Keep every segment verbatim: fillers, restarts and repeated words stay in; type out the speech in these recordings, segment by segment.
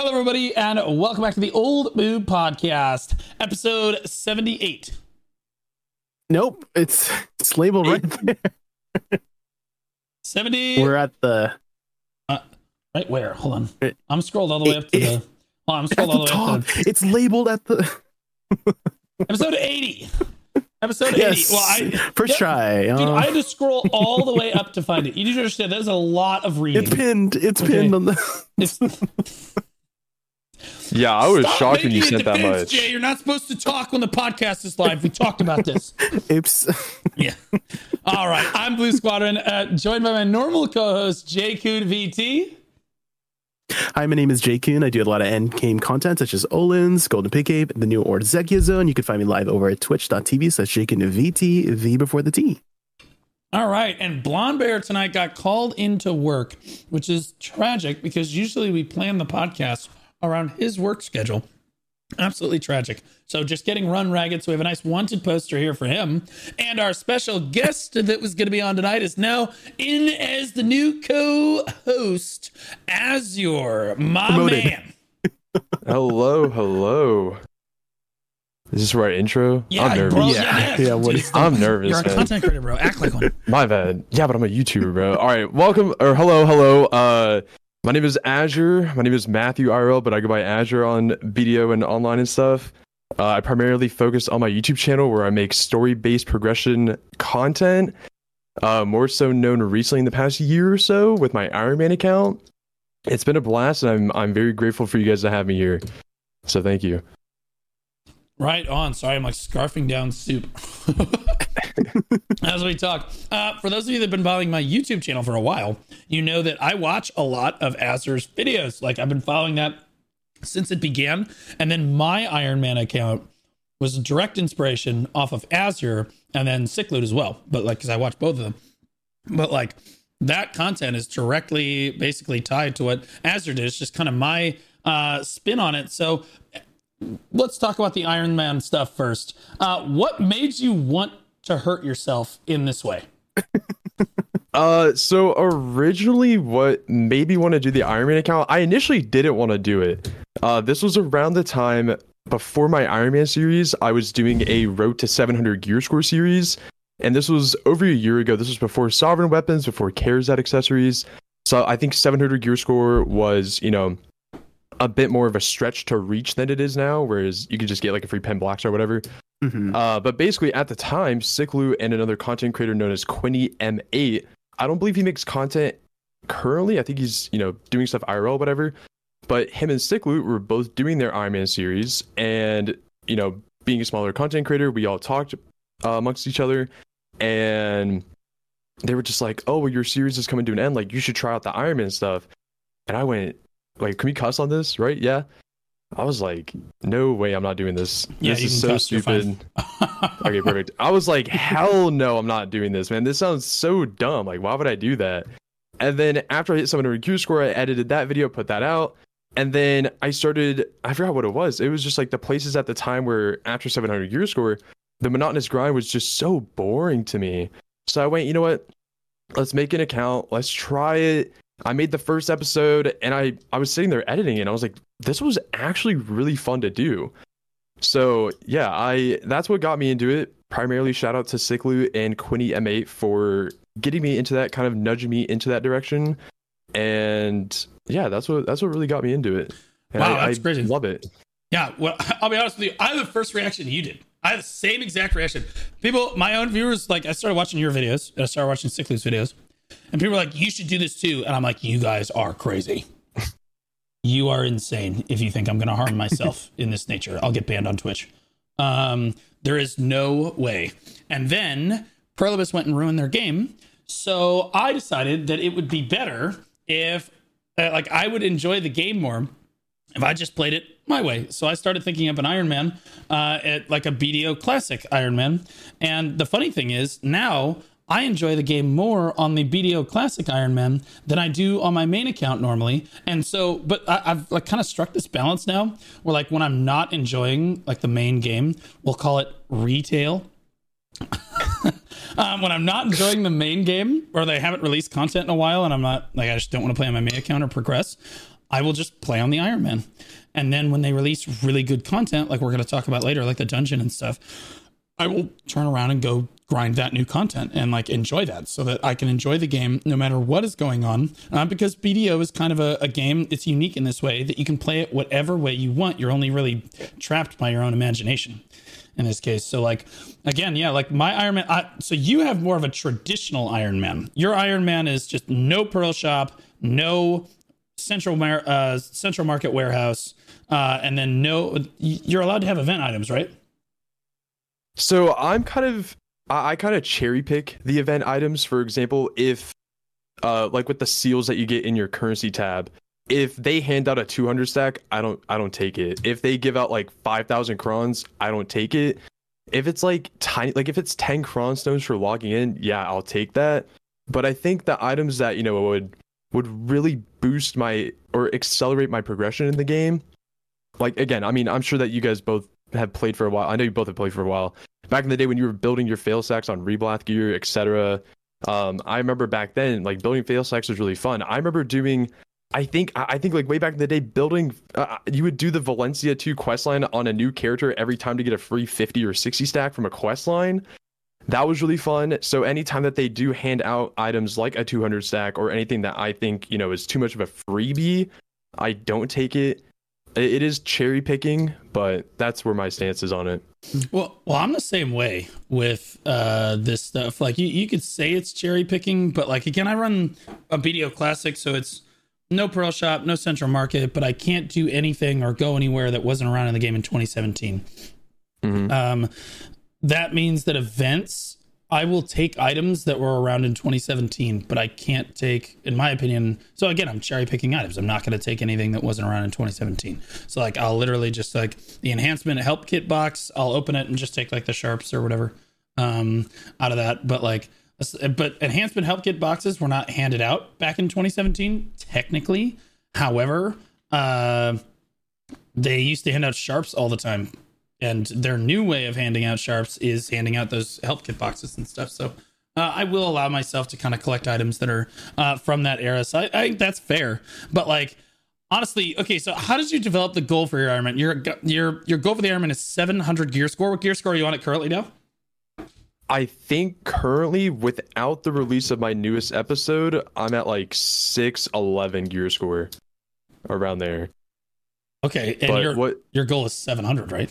Hello, everybody, and welcome back to the Old Boob Podcast, episode seventy-eight. Nope, it's it's labeled right there. seventy. We're at the uh, right where? Hold on. It, I'm scrolled all the way up to it, the. Oh, I'm scrolled all the, the way up to. It's labeled at the episode eighty. Episode yes. eighty. Well, I first yeah, try. Dude, uh, I had to scroll all the way up to find it. You need to understand. There's a lot of reading. It's pinned. It's okay. pinned on the. It's, Yeah, I was Stop shocked when you making sent that defense, much. Jay, you're not supposed to talk when the podcast is live. We talked about this. Oops. Yeah. All right. I'm Blue Squadron, uh, joined by my normal co-host, Jay Coon V T. Hi, my name is Jay Coon. I do a lot of endgame content such as Olin's, Golden Pig Ape, the new Orzekia Zone. You can find me live over at twitch.tv slash Jay Coon V T, V before the T. All right. And Blonde Bear tonight got called into work, which is tragic because usually we plan the podcast around his work schedule. Absolutely tragic. So just getting run ragged. So we have a nice wanted poster here for him. And our special guest that was going to be on tonight is now in as the new co-host, Azure, my Promoted. man. Hello, hello. Is this the right intro? Yeah, I'm nervous. bro, Yeah, yeah, yeah, what dude, is- I'm nervous, You're a man. content creator, bro. Act like one. My bad. Yeah, but I'm a YouTuber, bro. All right, welcome, or hello, hello. Uh, my name is Azure. My name is Matthew I R L, but I go by Azure on video and online and stuff. Uh, I primarily focus on my YouTube channel where I make story-based progression content. Uh, more so known recently in the past year or so with my Iron Man account. It's been a blast, and I'm I'm very grateful for you guys to have me here. So thank you. Right on. Sorry, I'm like scarfing down soup as we talk. Uh, for those of you that have been following my YouTube channel for a while, you know that I watch a lot of Azure's videos. Like I've been following that since it began. And then my Iron Man account was a direct inspiration off of Azure and then Sickloot as well. But like, cause I watch both of them, but like that content is directly basically tied to what Azure did. It's just kind of my uh, spin on it. So let's talk about the Iron Man stuff first. Uh, what made you want to hurt yourself in this way? Uh, so originally what made me want to do the Iron Man account, I initially didn't want to do it. Uh, this was around the time before my Iron Man series. I was doing a Road to seven hundred Gear Score series, and this was over a year ago. This was before Sovereign Weapons, before CARES Act accessories. So I think seven hundred Gear Score was, you know, a bit more of a stretch to reach than it is now, whereas you could just get like a free pen blocks or whatever. Mm-hmm. Uh, but basically at the time, Sickloot and another content creator known as Quinny M eight, I don't believe he makes content currently. I think he's, you know, doing stuff I R L, whatever. But him and Sickloot were both doing their Iron Man series, and, you know, being a smaller content creator, we all talked uh, amongst each other, and they were just like, oh, well, your series is coming to an end. Like, you should try out the Iron Man stuff. And I went, like, can we cuss on this? Right? Yeah. I was like, no way, I'm not doing this. Yeah, this you is can so cuss, you're stupid. Okay, perfect. I was like, hell no, I'm not doing this, man. This sounds so dumb. Like, why would I do that? And then after I hit seven hundred Q score, I edited that video, put that out. And then I started, I forgot what it was. It was just like the places at the time where after seven hundred Gear Score, the monotonous grind was just so boring to me. So I went, you know what? Let's make an account. Let's try it. I made the first episode, and I, I was sitting there editing it, and I was like, this was actually really fun to do. So yeah, I that's what got me into it. Primarily shout out to Sickloot and Quinny M eight for getting me into that, kind of nudging me into that direction. And yeah, that's what that's what really got me into it. And Wow, I, that's I crazy. love it. Yeah, well, I'll be honest with you. I had the first reaction you did. I had the same exact reaction. People, my own viewers, like I started watching your videos, and I started watching Sickloot's videos, and people were like, you should do this too. And I'm like, you guys are crazy. You are insane if you think I'm going to harm myself in this nature. I'll get banned on Twitch. Um, there is no way. And then Prolibus went and ruined their game. So I decided that it would be better if, uh, like, I would enjoy the game more if I just played it my way. So I started thinking of an Iron Man, uh, at like a B D O classic Iron Man. And the funny thing is now I enjoy the game more on the B D O classic Iron Man than I do on my main account normally. And so, but I, I've like kind of struck this balance now where like when I'm not enjoying like the main game, we'll call it retail. um, when I'm not enjoying the main game or they haven't released content in a while and I'm not like, I just don't want to play on my main account or progress, I will just play on the Iron Man. And then when they release really good content, like we're going to talk about later, like the dungeon and stuff, I will turn around and go grind that new content and like enjoy that so that I can enjoy the game no matter what is going on. Uh, because B D O is kind of a, a game, it's unique in this way that you can play it whatever way you want. You're only really trapped by your own imagination in this case. So like, again, yeah, like my Iron Man. I, so you have more of a traditional Iron Man. Your Iron Man is just no Pearl Shop, no central mar- uh, central market warehouse, uh, and then no, you're allowed to have event items, right? So I'm kind of, I, I kind of cherry pick the event items. For example, if, uh, like with the seals that you get in your currency tab, if they hand out a two hundred stack, I don't, I don't take it. If they give out like five thousand crons, I don't take it. If it's like tiny, like if it's ten cron stones for logging in, yeah, I'll take that. But I think the items that, you know, would, would really boost my or accelerate my progression in the game. Like, again, I mean, I'm sure that you guys both have played for a while. I know you both have played for a while. Back in the day when you were building your fail stacks on Reblath gear, et cetera. Um, I remember back then, like building fail stacks was really fun. I remember doing, I think, I think like way back in the day, building, uh, you would do the Valencia two questline on a new character every time to get a free fifty or sixty stack from a questline. That was really fun. So anytime that they do hand out items like a two hundred stack or anything that I think, you know, is too much of a freebie, I don't take it. It is cherry picking, but that's where my stance is on it. Well, well, I'm the same way with uh, this stuff. Like you, you could say it's cherry picking, but like, again, I run a B D O Classic, so it's no Pearl Shop, no Central Market, but I can't do anything or go anywhere that wasn't around in the game in twenty seventeen. Mm-hmm. Um, that means that events, I will take items that were around in twenty seventeen, but I can't take, in my opinion. So again, I'm cherry picking items. I'm not going to take anything that wasn't around in twenty seventeen. So like, I'll literally just like the enhancement help kit box, I'll open it and just take like the sharps or whatever um, out of that. But like, but enhancement help kit boxes were not handed out back in twenty seventeen, technically. However, uh, they used to hand out sharps all the time. And their new way of handing out sharps is handing out those help kit boxes and stuff. So uh, I will allow myself to kind of collect items that are uh, from that era. So I, I think that's fair. But like, honestly, okay, so how did you develop the goal for your Iron Man? Your, your, your goal for the Iron Man is seven hundred gear score. What gear score are you on it currently now? I think currently, without the release of my newest episode, I'm at like six eleven gear score, around there. Okay, and but your, what, your goal is seven hundred, right?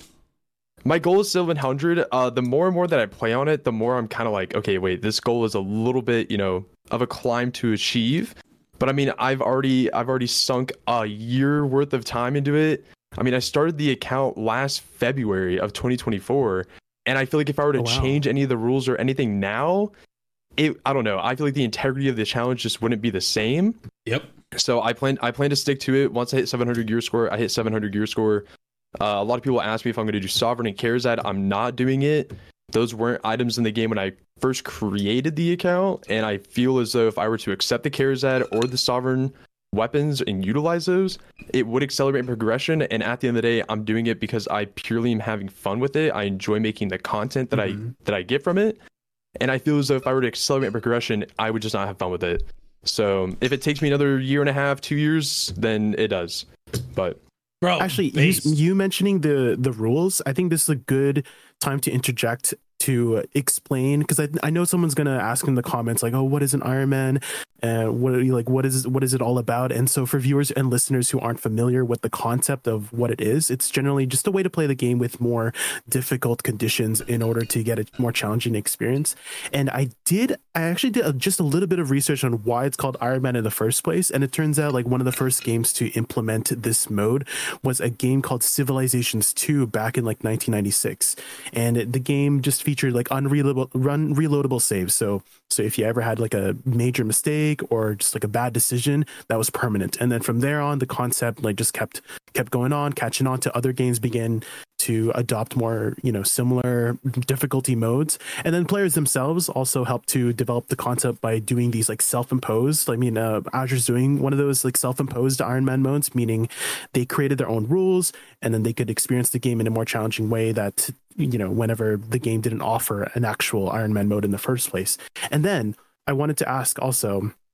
My goal is seven hundred. Uh, the more and more that I play on it, the more I'm kind of like, okay, wait, this goal is a little bit, you know, of a climb to achieve. But I mean, I've already, I've already sunk a year worth of time into it. I mean, I started the account last February of twenty twenty-four, and I feel like if I were to oh, wow. change any of the rules or anything now, it, I don't know. I feel like the integrity of the challenge just wouldn't be the same. Yep. So I plan, I plan to stick to it. Once I hit seven hundred gear score, I hit seven hundred gear score. Uh, a lot of people ask me if I'm going to do Sovereign and Karazad. I'm not doing it. Those weren't items in the game when I first created the account, and I feel as though if I were to accept the Karazad or the Sovereign weapons and utilize those, it would accelerate progression. And at the end of the day, I'm doing it because I purely am having fun with it. I enjoy making the content that mm-hmm. I that I get from it, and I feel as though if I were to accelerate progression, I would just not have fun with it. So if it takes me another year and a half, two years, then it does. But Bro, actually, you, you mentioning the the rules, I think this is a good time to interject to explain, because I I know someone's gonna ask in the comments like, oh, what is an Iron Man, and uh, what are you like, what is what is it all about? And so for viewers and listeners who aren't familiar with the concept of what it is, it's generally just a way to play the game with more difficult conditions in order to get a more challenging experience. And I did I actually did a, just a little bit of research on why it's called Iron Man in the first place, and it turns out like one of the first games to implement this mode was a game called Civilizations two back in like nineteen ninety-six, and it, the game just featured like unreloadable run reloadable saves. So so if you ever had like a major mistake or just like a bad decision, that was permanent. And then from there on, the concept like just kept kept going on, catching on to other games began to adopt more, you know, similar difficulty modes. And then players themselves also helped to develop the concept by doing these like self-imposed. I mean, uh, Azure's doing one of those like self-imposed Iron Man modes, meaning they created their own rules and then they could experience the game in a more challenging way that, you know, whenever the game didn't offer an actual Iron Man mode in the first place. And then I wanted to ask also,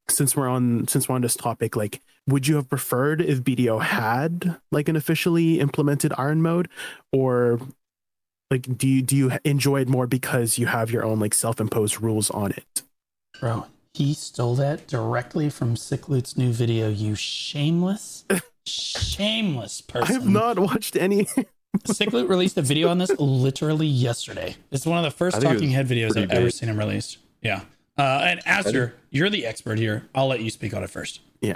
since we're on since we're on this topic, like, would you have preferred if B D O had like an officially implemented Iron mode, or like do you do you enjoy it more because you have your own like self-imposed rules on it? Bro, he stole that directly from Sickloot's new video. You shameless, shameless person. I have not watched any. Sickloot released a video on this literally yesterday. It's one of the first talking head videos I've big. ever seen him released. Yeah. Uh, and Aster, you're the expert here. I'll let you speak on it first. Yeah.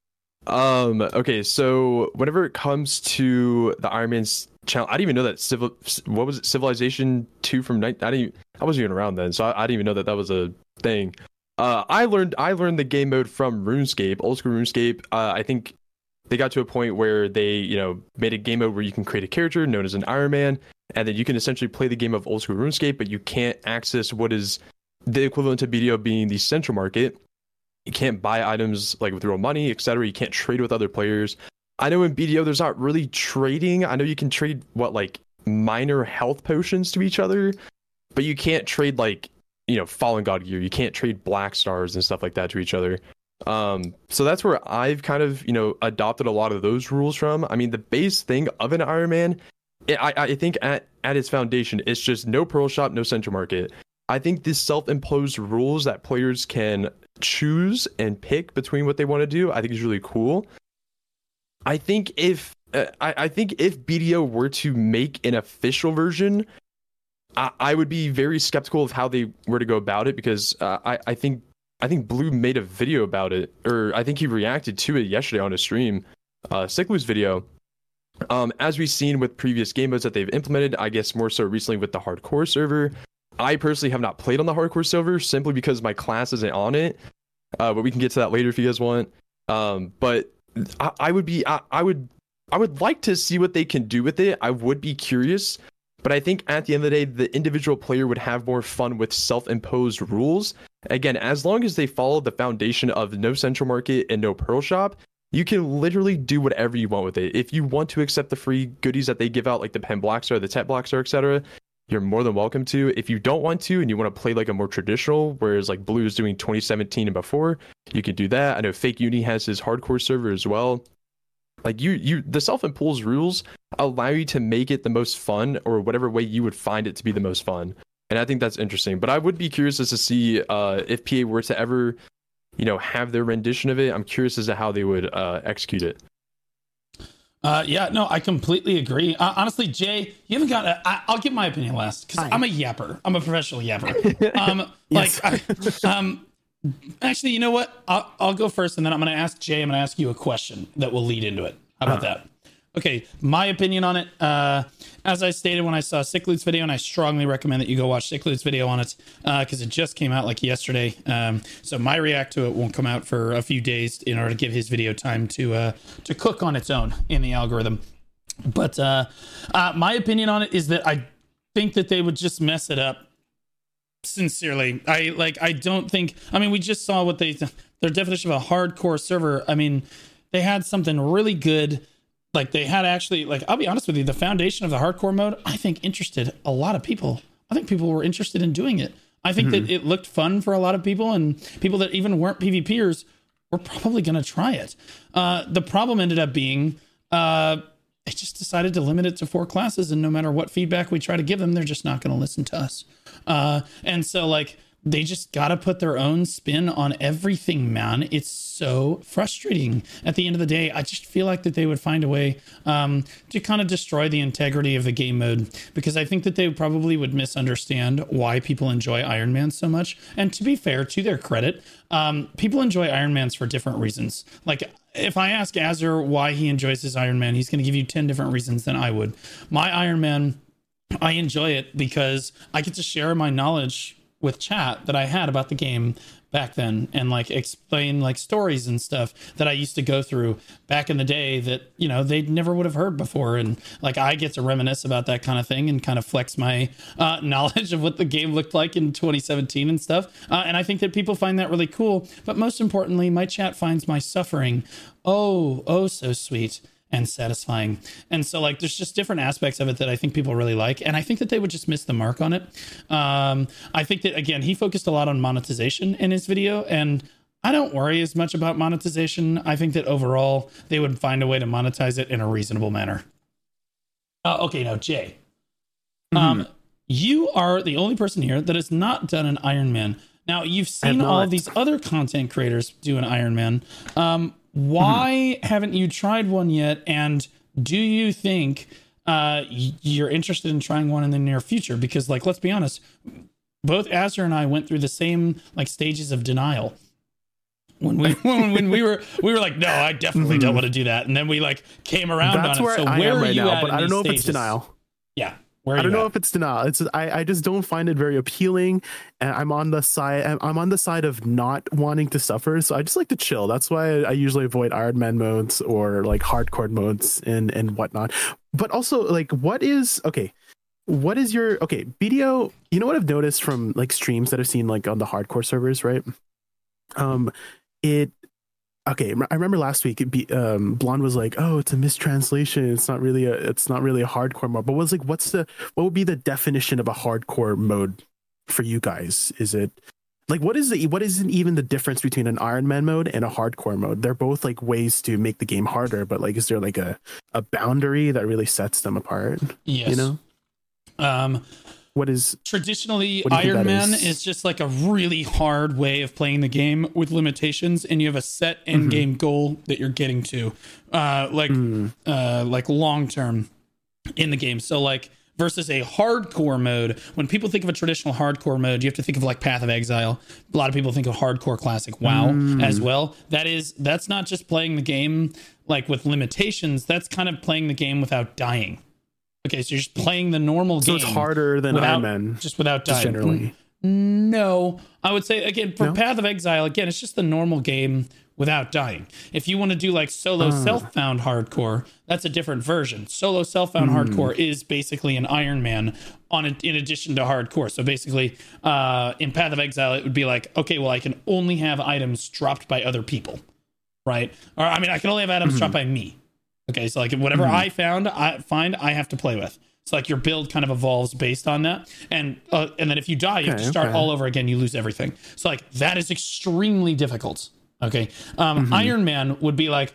Um. Okay. So whenever it comes to the Iron Man's channel, I didn't even know that civil. What was it? Civilization two from night. I didn't. I wasn't even around then, so I, I didn't even know that that was a thing. Uh, I learned. I learned the game mode from RuneScape, old school RuneScape. Uh, I think they got to a point where they, you know, made a game mode where you can create a character known as an Iron Man, and then you can essentially play the game of old school RuneScape, but you can't access what is the equivalent to B D O being the central market. You can't buy items like with real money, et cetera. You can't trade with other players. I know in B D O there's not really trading. I know you can trade what like minor health potions to each other, but you can't trade like, you know, Fallen God gear. You can't trade black stars and stuff like that to each other. Um, so that's where I've kind of, you know, adopted a lot of those rules from. I mean, the base thing of an Iron Man, it, I, I think at, at its foundation, it's just no Pearl Shop, no central market. I think these self-imposed rules that players can choose and pick between what they want to do, I think is really cool. I think if uh, I, I think if B D O were to make an official version, I, I would be very skeptical of how they were to go about it, because uh, I, I think I think Blue made a video about it, or I think he reacted to it yesterday on his stream, uh, Sickloot's video. Um, as we've seen with previous game modes that they've implemented, I guess more so recently with the hardcore server. I personally have not played on the hardcore server simply because my class isn't on it. Uh, but we can get to that later if you guys want. Um, but I, I would be, I, I would, I would like to see what they can do with it. I would be curious, but I think at the end of the day, the individual player would have more fun with self-imposed rules. Again, as long as they follow the foundation of no central market and no Pearl Shop, you can literally do whatever you want with it. If you want to accept the free goodies that they give out, like the Pen Black Star, the Tet Black Star, et cetera, you're more than welcome to. If you don't want to and you want to play like a more traditional, whereas like Blue is doing twenty seventeen and before, you can do that. I know Fake Uni has his hardcore server as well. Like you, you, the self-imposed rules allow you to make it the most fun, or whatever way you would find it to be the most fun. And I think that's interesting. But I would be curious as to see uh, if P A were to ever, you know, have their rendition of it. I'm curious as to how they would uh, execute it. Uh, yeah, no, I completely agree. Uh, honestly, Jay, you haven't got. A, I, I'll give my opinion last because I'm a yapper. I'm a professional yapper. Um, like, I, um, actually, you know what? I'll, I'll go first, and then I'm going to ask Jay. I'm going to ask you a question that will lead into it. How about uh-huh. that? Okay, my opinion on it. Uh, as I stated when I saw Sickloot's video, and I strongly recommend that you go watch Sickloot's video on it because uh, it just came out like yesterday. Um, so my react to it won't come out for a few days in order to give his video time to uh, to cook on its own in the algorithm. But uh, uh, my opinion on it is that I think that they would just mess it up. Sincerely, I like. I don't think. I mean, we just saw what they their definition of a hardcore server. I mean, they had something really good. Like they had actually, like, I'll be honest with you, the foundation of the hardcore mode, I think interested a lot of people. I think people were interested in doing it. I think mm-hmm. that it looked fun for a lot of people, and people that even weren't PvPers were probably going to try it. Uh, the problem ended up being, uh, they just decided to limit it to four classes, and no matter what feedback we try to give them, they're just not going to listen to us. Uh, and so like, they just got to put their own spin on everything, man. It's so frustrating. At the end of the day, I just feel like that they would find a way um, to kind of destroy the integrity of the game mode, because I think that they probably would misunderstand why people enjoy Iron Man so much. And to be fair, to their credit, um, people enjoy Iron Mans for different reasons. Like, if I ask Azure why he enjoys his Iron Man, he's going to give you ten different reasons than I would. My Iron Man, I enjoy it because I get to share my knowledge with chat that I had about the game back then, and like explain like stories and stuff that I used to go through back in the day that, you know, they never would have heard before. And like, I get to reminisce about that kind of thing and kind of flex my uh, knowledge of what the game looked like in twenty seventeen and stuff. Uh, and I think that people find that really cool. But most importantly, my chat finds my suffering oh, oh, so sweet and satisfying. And so like, there's just different aspects of it that I think people really like. And I think that they would just miss the mark on it. Um, I think that, again, he focused a lot on monetization in his video. And I don't worry as much about monetization. I think that overall they would find a way to monetize it in a reasonable manner. Uh, okay, now Jay, mm-hmm. um, you are the only person here that has not done an Iron Man. Now you've seen all of these other content creators do an Iron Man. Um, why mm-hmm. haven't you tried one yet? And do you think uh, you're interested in trying one in the near future? Because, like, let's be honest, both Azure and I went through the same like stages of denial. When we when, when we were we were like, no, I definitely mm-hmm. don't want to do that, and then we like came around That's on where it. So I where am are right you now, at but I don't know stages? if it's denial. Yeah, where are I don't you know at? if it's denial. It's I, I just don't find it very appealing, and I'm on the side I'm, I'm on the side of not wanting to suffer. So I just like to chill. That's why I, I usually avoid Iron Man modes or like hardcore modes and and whatnot. But also, like, what is okay? What is your okay B D O? You know what I've noticed from like streams that I've seen like on the hardcore servers, right? Um, it. Okay, I remember last week, it be, um, Blonde was like, "Oh, it's a mistranslation. It's not really a. It's not really a hardcore mode." But was like, "What's the? What would be the definition of a hardcore mode for you guys? Is it like what is the? What isn't even the difference between an Iron Man mode and a hardcore mode? They're both like ways to make the game harder, but like, is there like a a boundary that really sets them apart? Yes. You know. Um. What is traditionally what Iron Man is? is just like a really hard way of playing the game with limitations, and you have a set end mm-hmm. game goal that you're getting to, uh, like mm. uh, like long term in the game. So like versus a hardcore mode, when people think of a traditional hardcore mode, you have to think of like Path of Exile. A lot of people think of hardcore classic WoW mm. as well. That is that's not just playing the game like with limitations. That's kind of playing the game without dying. Okay, so you're just playing the normal so game. So it's harder than without, Iron Man. Just without dying. Just generally. No. I would say, again, for no? Path of Exile, again, it's just the normal game without dying. If you want to do like solo uh. self-found hardcore, that's a different version. Solo self-found mm. hardcore is basically an Iron Man on a, in addition to hardcore. So basically, uh, in Path of Exile, it would be like, okay, well, I can only have items dropped by other people, right? Or, I mean, I can only have items mm-hmm. dropped by me. Okay, so like whatever mm-hmm. I found, I find I have to play with. So like your build kind of evolves based on that, and uh, and then if you die, you okay, have to start okay. all over again. You lose everything. So like that is extremely difficult. Okay, um, mm-hmm. Iron Man would be like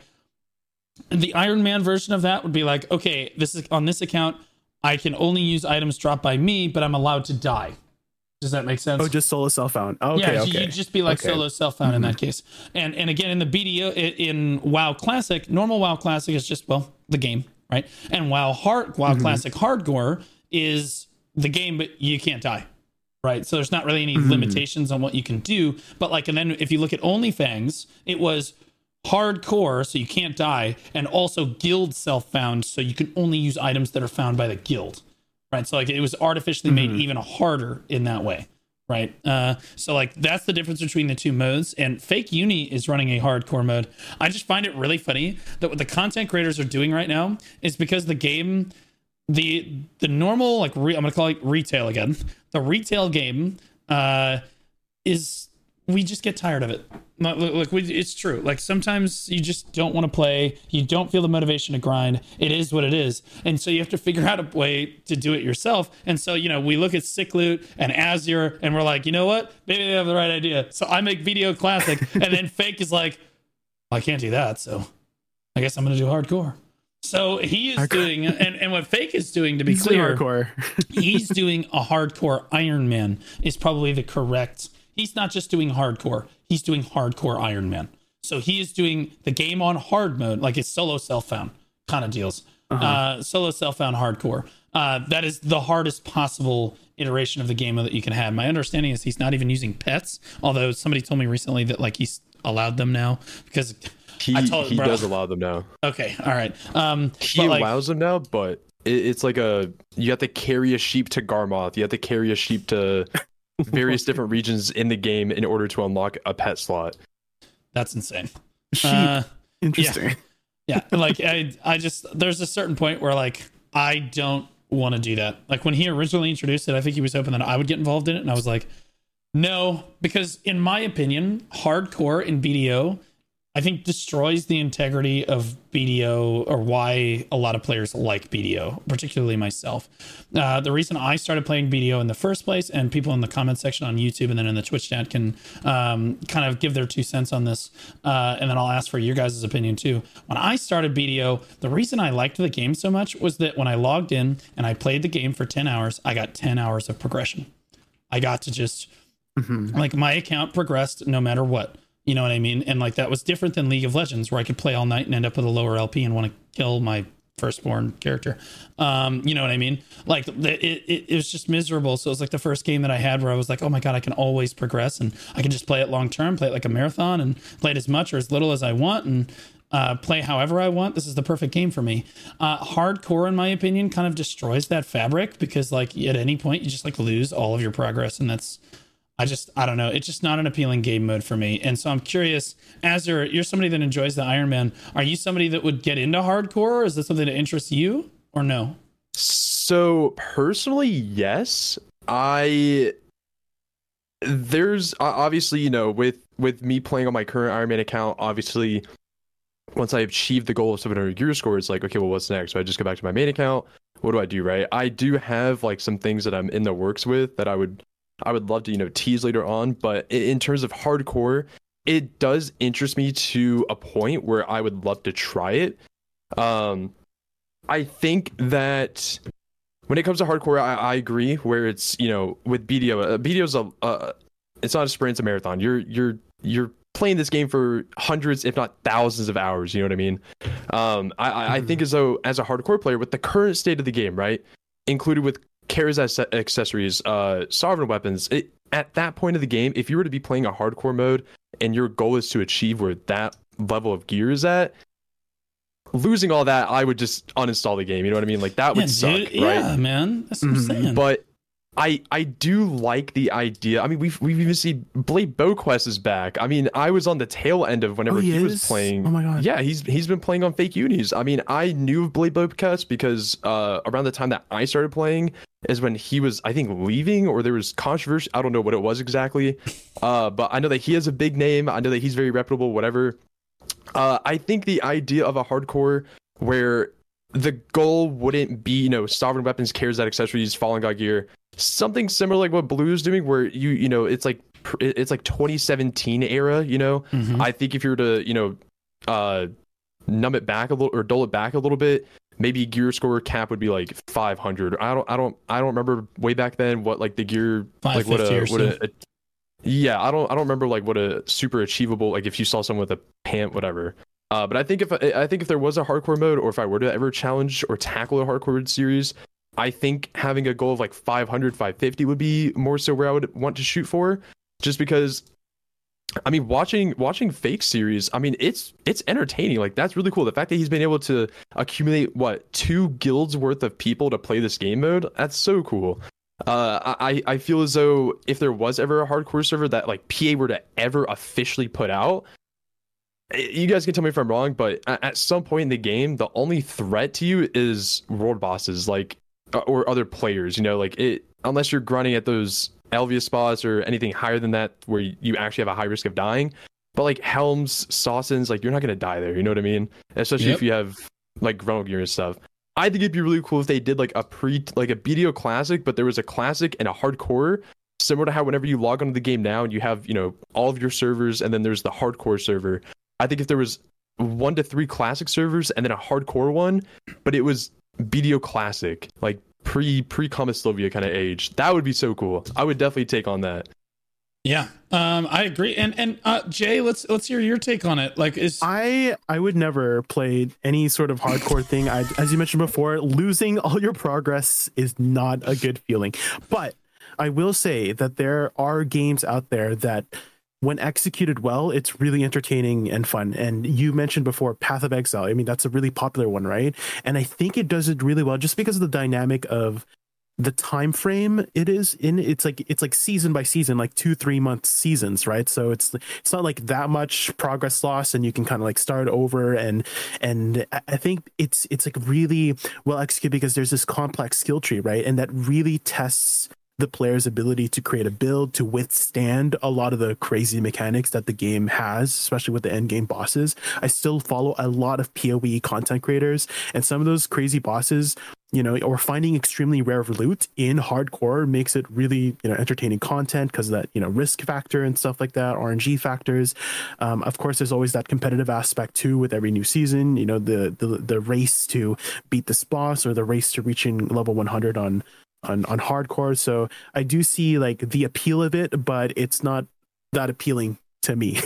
the Iron Man version of that would be like, okay, this is on this account, I can only use items dropped by me, but I'm allowed to die. Does that make sense? Oh, just solo self-found. Okay, yeah, okay. you'd just be like okay. solo self-found mm-hmm. in that case. And and again, in the B D O, in WoW Classic, normal WoW Classic is just, well, the game, right? And WoW Hard, WoW mm-hmm. Classic Hardcore is the game, but you can't die, right? So there's not really any mm-hmm. limitations on what you can do. But like, and then if you look at OnlyFangs, it was hardcore, so you can't die, and also guild self-found, so you can only use items that are found by the guild. Right, so like it was artificially made mm-hmm. even harder in that way, right? Uh, so like that's the difference between the two modes. And Fake Uni is running a hardcore mode. I just find it really funny that what the content creators are doing right now is because the game, the the normal like re, I'm gonna call it retail again. The retail game uh, is we just get tired of it. Look, look we, it's true. Like sometimes you just don't want to play. You don't feel the motivation to grind. It is what it is. And so you have to figure out a way to do it yourself. And so, you know, we look at Sick Loot and Azure and we're like, you know what? Maybe they have the right idea. So I make Video Classic and then Fake is like, well, I can't do that. So I guess I'm going to do hardcore. So he is hardcore. doing, and, and what Fake is doing, to be he's clear, hardcore. he's doing a hardcore Iron Man is probably the correct. He's not just doing hardcore. He's doing hardcore Iron Man. So he is doing the game on hard mode, like it's solo self-found kind of deals. Uh-huh. Uh, solo self-found hardcore. Uh, that is the hardest possible iteration of the game that you can have. My understanding is he's not even using pets, although somebody told me recently that like he's allowed them now because he, I told, he bro, does allow them now. Okay, all right. Um, he allows like, them now, but it, it's like a you have to carry a sheep to Garmoth. You have to carry a sheep to various different regions in the game in order to unlock a pet slot. That's insane. Sheep. Uh, Interesting. Yeah. yeah. Like I, I just, there's a certain point where like, I don't want to do that. Like when he originally introduced it, I think he was hoping that I would get involved in it. And I was like, no, because in my opinion, hardcore in B D O, I think destroys the integrity of B D O, or why a lot of players like B D O, particularly myself. Uh, the reason I started playing B D O in the first place, and people in the comment section on YouTube and then in the Twitch chat can um, kind of give their two cents on this, uh, and then I'll ask for your guys' opinion too. When I started B D O, the reason I liked the game so much was that when I logged in and I played the game for ten hours, I got ten hours of progression. I got to just, mm-hmm. like, my account progressed no matter what. You know what I mean? And like, that was different than League of Legends, where I could play all night and end up with a lower L P and want to kill my firstborn character. Um, you know what I mean? Like, it, it, it was just miserable. So it was like the first game that I had where I was like, oh my God, I can always progress, and I can just play it long term, play it like a marathon, and play it as much or as little as I want, and uh, play however I want. This is the perfect game for me. Uh, hardcore, in my opinion, kind of destroys that fabric, because like at any point you just like lose all of your progress, and that's, I just, I don't know. It's just not an appealing game mode for me. And so I'm curious, Azure, you're somebody that enjoys the Iron Man. Are you somebody that would get into hardcore? Is this something that interests you, or no? So personally, yes. I, there's obviously, you know, with, with me playing on my current Iron Man account, obviously, once I achieve the goal of seven hundred gear score, it's like, okay, well, what's next? So I just go back to my main account. What do I do, right? I do have like some things that I'm in the works with that I would, I would love to, you know, tease later on, but in terms of hardcore, it does interest me to a point where I would love to try it. Um, I think that when it comes to hardcore, I, I agree. Where it's, you know, with B D O, uh, B D O's a, uh, it's not a sprint, it's a marathon. You're you're you're playing this game for hundreds, if not thousands, of hours. You know what I mean? Um, I mm-hmm. I think as though as a hardcore player, with the current state of the game, right, included with carries as accessories, uh, sovereign weapons. It, at that point of the game, if you were to be playing a hardcore mode and your goal is to achieve where that level of gear is at, losing all that, I would just uninstall the game. You know what I mean? Like that yeah, would suck, dude, right? Yeah, man. That's what I'm saying. But I I do like the idea. I mean, we've we've even seen Blade Bowquest is back. I mean, I was on the tail end of whenever oh, he, he is? was playing. Oh my God. Yeah, he's he's been playing on fake unis. I mean, I knew of Blade Bowquest because uh, around the time that I started playing is when he was, I think, leaving, or there was controversy. I don't know what it was exactly. Uh, but I know that he has a big name. I know that he's very reputable, whatever. Uh, I think the idea of a hardcore where the goal wouldn't be, you know, sovereign weapons, cares that accessories, fallen god gear, something similar like what Blue is doing, where you, you know, it's like, it's like twenty seventeen era, you know. Mm-hmm. I think if you were to, you know, uh, numb it back a little or dull it back a little bit, maybe gear score cap would be like five hundred. I don't, I don't, I don't remember way back then what like the gear, like what a, what a, a, yeah, I don't, I don't remember like what a super achievable, like if you saw someone with a pant, whatever. Uh, but I think if I think if there was a hardcore mode, or if I were to ever challenge or tackle a hardcore series, I think having a goal of like five hundred, five fifty would be more so where I would want to shoot for, just because. I mean, watching watching Fake series, I mean, it's it's entertaining. Like, that's really cool. The fact that he's been able to accumulate, what, two guilds worth of people to play this game mode, that's so cool. Uh, I, I feel as though if there was ever a hardcore server that, like, P A were to ever officially put out, you guys can tell me if I'm wrong, but at some point in the game, the only threat to you is world bosses, like, or other players, you know, like, it unless you're grinding at those Elvia spots or anything higher than that where you actually have a high risk of dying. But like Helms, Sawsons, like, you're not going to die there, you know what I mean? Especially yep. if you have like Gruntle gear and stuff. I think it'd be really cool if they did like a pre like a B D O classic, but there was a classic and a hardcore, similar to how whenever you log onto the game now and you have, you know, all of your servers and then there's the hardcore server. I think if there was one to three classic servers and then a hardcore one, but it was B D O classic, like pre pre Commoslovia kind of age, that would be so cool. I would definitely take on that. Yeah, um, I agree. And and uh, Jay, let's let's hear your take on it. Like, is I I would never play any sort of hardcore thing. I, as you mentioned before, losing all your progress is not a good feeling. But I will say that there are games out there that, when executed well, it's really entertaining and fun. And you mentioned before Path of Exile. I mean, that's a really popular one, right? And I think it does it really well just because of the dynamic of the time frame it is in. It's like it's like season by season, like two, three month seasons, right? So it's it's not like that much progress loss, and you can kind of like start over. And and I think it's it's like really well executed because there's this complex skill tree, right? And that really tests the player's ability to create a build to withstand a lot of the crazy mechanics that the game has, especially with the end game bosses. I still follow a lot of PoE content creators, and some of those crazy bosses, you know, or finding extremely rare loot in hardcore makes it really, you know, entertaining content because of that, you know, risk factor and stuff like that, R N G factors. Um, of course, there's always that competitive aspect too with every new season, you know, the the the race to beat this boss or the race to reaching level one hundred on on on hardcore. So I do see like the appeal of it, but it's not that appealing to me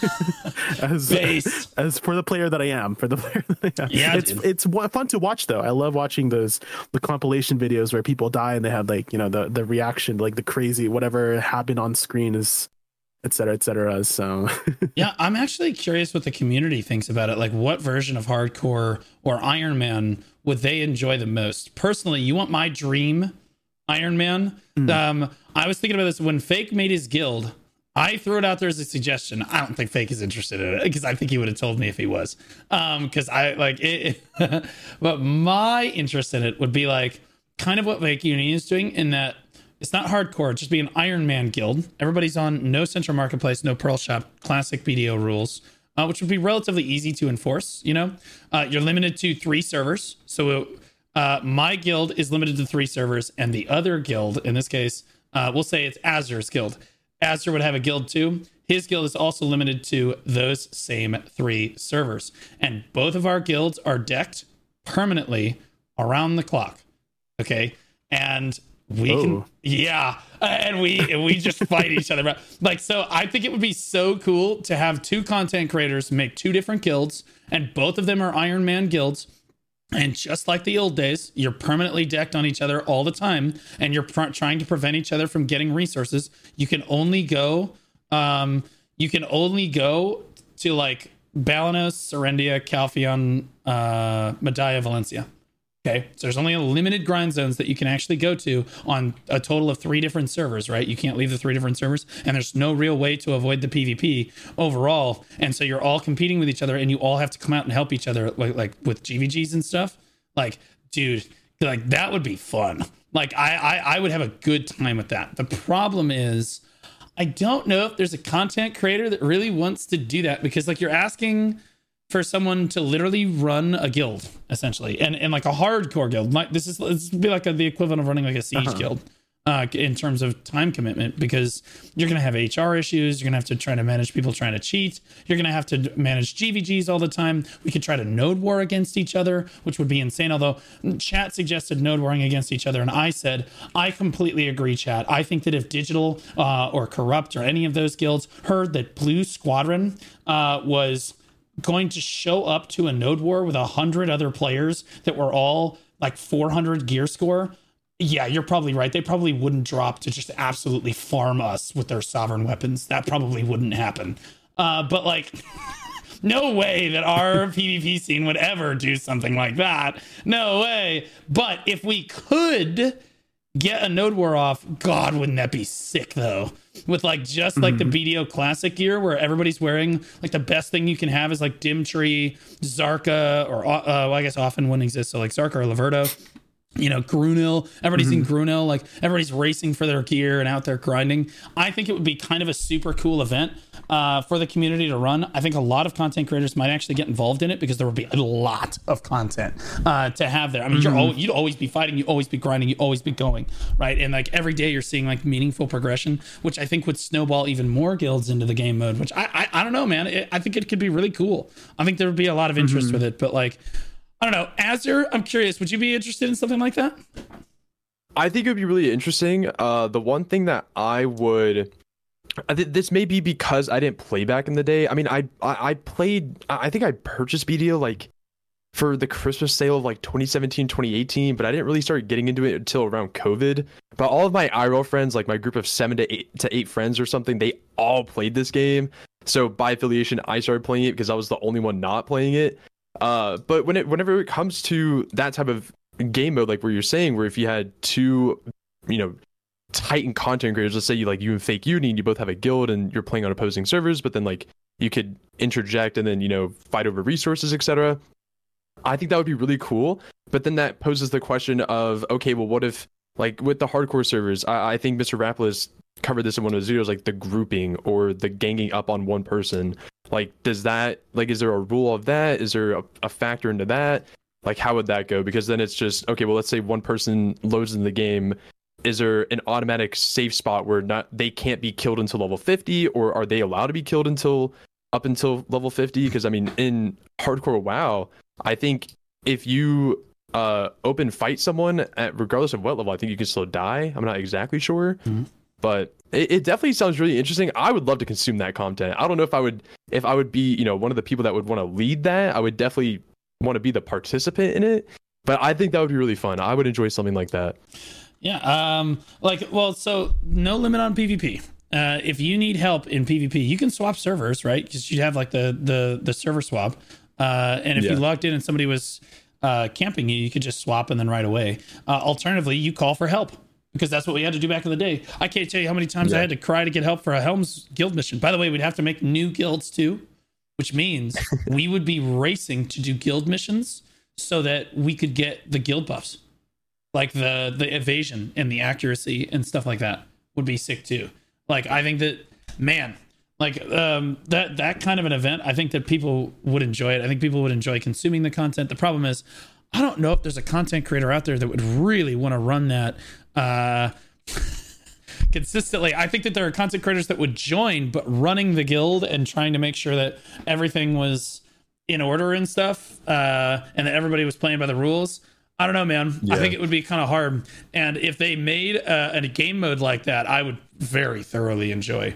as Base. as for the player that I am for the player that I am. Yeah, it's dude. it's wa- fun to watch though. I love watching those the compilation videos where people die and they have like, you know, the the reaction, like the crazy whatever happened on screen is et cetera, et cetera. So Yeah, I'm actually curious what the community thinks about it. Like, what version of hardcore or Iron Man would they enjoy the most? Personally, you want my dream Iron Man? Mm. Um, I was thinking about this when Fake made his guild. I threw it out there as a suggestion. I don't think Fake is interested in it because I think he would have told me if he was. Um, because I like it. But my interest in it would be like kind of what Fake Uni is doing in that it's not hardcore. It'd just be an Iron Man guild. Everybody's on no central marketplace, no Pearl Shop, classic B D O rules, uh, which would be relatively easy to enforce. You know, uh, you're limited to three servers. So uh, my guild is limited to three servers, and the other guild, in this case, uh, we'll say it's Azur's guild. Azur would have a guild too. His guild is also limited to those same three servers. And both of our guilds are decked permanently around the clock. Okay. And we oh. can, yeah. And we, and we just fight each other. Like, so I think it would be so cool to have two content creators make two different guilds, and both of them are Iron Man guilds. And just like the old days, you're permanently decked on each other all the time, and you're pr- trying to prevent each other from getting resources. You can only go, um, you can only go to like Balanos, Serendia, Calpheon, uh, Medaya, Valencia. Okay, so there's only a limited grind zones that you can actually go to on a total of three different servers, right? You can't leave the three different servers, and there's no real way to avoid the PvP overall. And so you're all competing with each other, and you all have to come out and help each other, like, like with G V Gs and stuff. Like, dude, like that would be fun. Like, I, I, I would have a good time with that. The problem is, I don't know if there's a content creator that really wants to do that, because like you're asking for someone to literally run a guild essentially, and and like a hardcore guild. Like this is this would be like a, the equivalent of running like a siege uh-huh. guild uh in terms of time commitment, because you're gonna have H R issues, you're gonna have to try to manage people trying to cheat, you're gonna have to manage G V Gs all the time. We could try to node war against each other, which would be insane, although chat suggested node warring against each other, and I said I completely agree, chat. I think that if Digital uh or Corrupt or any of those guilds heard that Blue Squadron uh was going to show up to a node war with a hundred other players that were all like four hundred gear score, yeah, you're probably right. They probably wouldn't drop to just absolutely farm us with their sovereign weapons. That probably wouldn't happen. Uh, but like, no way that our PvP scene would ever do something like that. No way. But if we could get a node war off, God, wouldn't that be sick though? With like just like mm-hmm. the B D O classic gear where everybody's wearing like the best thing you can have is like Dimtree, Zarka, or uh, well, I guess often wouldn't exist. So like Zarka or Laverto, you know, Grunil, everybody's mm-hmm. in Grunil, like everybody's racing for their gear and out there grinding. I think it would be kind of a super cool event uh, for the community to run. I think a lot of content creators might actually get involved in it because there would be a lot of content uh, to have there. I mean, mm-hmm. you're al- you'd always be fighting, you always be grinding, you always be going, right? And like every day you're seeing like meaningful progression, which I think would snowball even more guilds into the game mode, which I I, I don't know, man. It, I think it could be really cool. I think there would be a lot of interest mm-hmm. with it, but like, I don't know. Azur, I'm curious. Would you be interested in something like that? I think it would be really interesting. Uh, the one thing that I would, I th- this may be because I didn't play back in the day. I mean, I I, I played. I think I purchased B D O like for the Christmas sale of like twenty seventeen, twenty eighteen, but I didn't really start getting into it until around COVID. But all of my I R L friends, like my group of seven to eight to eight friends or something, they all played this game. So by affiliation, I started playing it because I was the only one not playing it. Uh, but when it whenever it comes to that type of game mode, like where you're saying, where if you had two, you know, Titan content creators, let's say you like you and Fake Uni, and you both have a guild and you're playing on opposing servers, but then like you could interject and then, you know, fight over resources, et cetera. I think that would be really cool. But then that poses the question of, okay, well, what if like with the hardcore servers, I, I think Mister Rapolis covered this in one of his videos, like the grouping or the ganging up on one person. Like, does that, like, is there a rule of that? Is there a, a factor into that? Like, how would that go? Because then it's just, okay, well, let's say one person loads in the game. Is there an automatic safe spot where not they can't be killed until level fifty, or are they allowed to be killed until up until level fifty? Because I mean, in hardcore WoW, I think if you uh, open fight someone at regardless of what level, I think you can still die. I'm not exactly sure, mm-hmm. but it, it definitely sounds really interesting. I would love to consume that content. I don't know if I would if I would be you know one of the people that would want to lead that. I would definitely want to be the participant in it, but I think that would be really fun. I would enjoy something like that. Yeah, um, like, well, so no limit on PvP. Uh, if you need help in PvP, you can swap servers, right? Because you have like the the the server swap. Uh, and if yeah. you logged in and somebody was uh, camping you, you could just swap and then right away. Uh, alternatively, you call for help because that's what we had to do back in the day. I can't tell you how many times yeah. I had to cry to get help for a Helm's Guild mission. By the way, we'd have to make new guilds too, which means we would be racing to do guild missions so that we could get the guild buffs. Like the the evasion and the accuracy and stuff like that would be sick too. Like, I think that, man, like um, that that kind of an event, I think that people would enjoy it. I think people would enjoy consuming the content. The problem is, I don't know if there's a content creator out there that would really want to run that uh, consistently. I think that there are content creators that would join, but running the guild and trying to make sure that everything was in order and stuff, uh, and that everybody was playing by the rules. I don't know, man. Yeah. I think it would be kind of hard. And if they made uh, a game mode like that, I would very thoroughly enjoy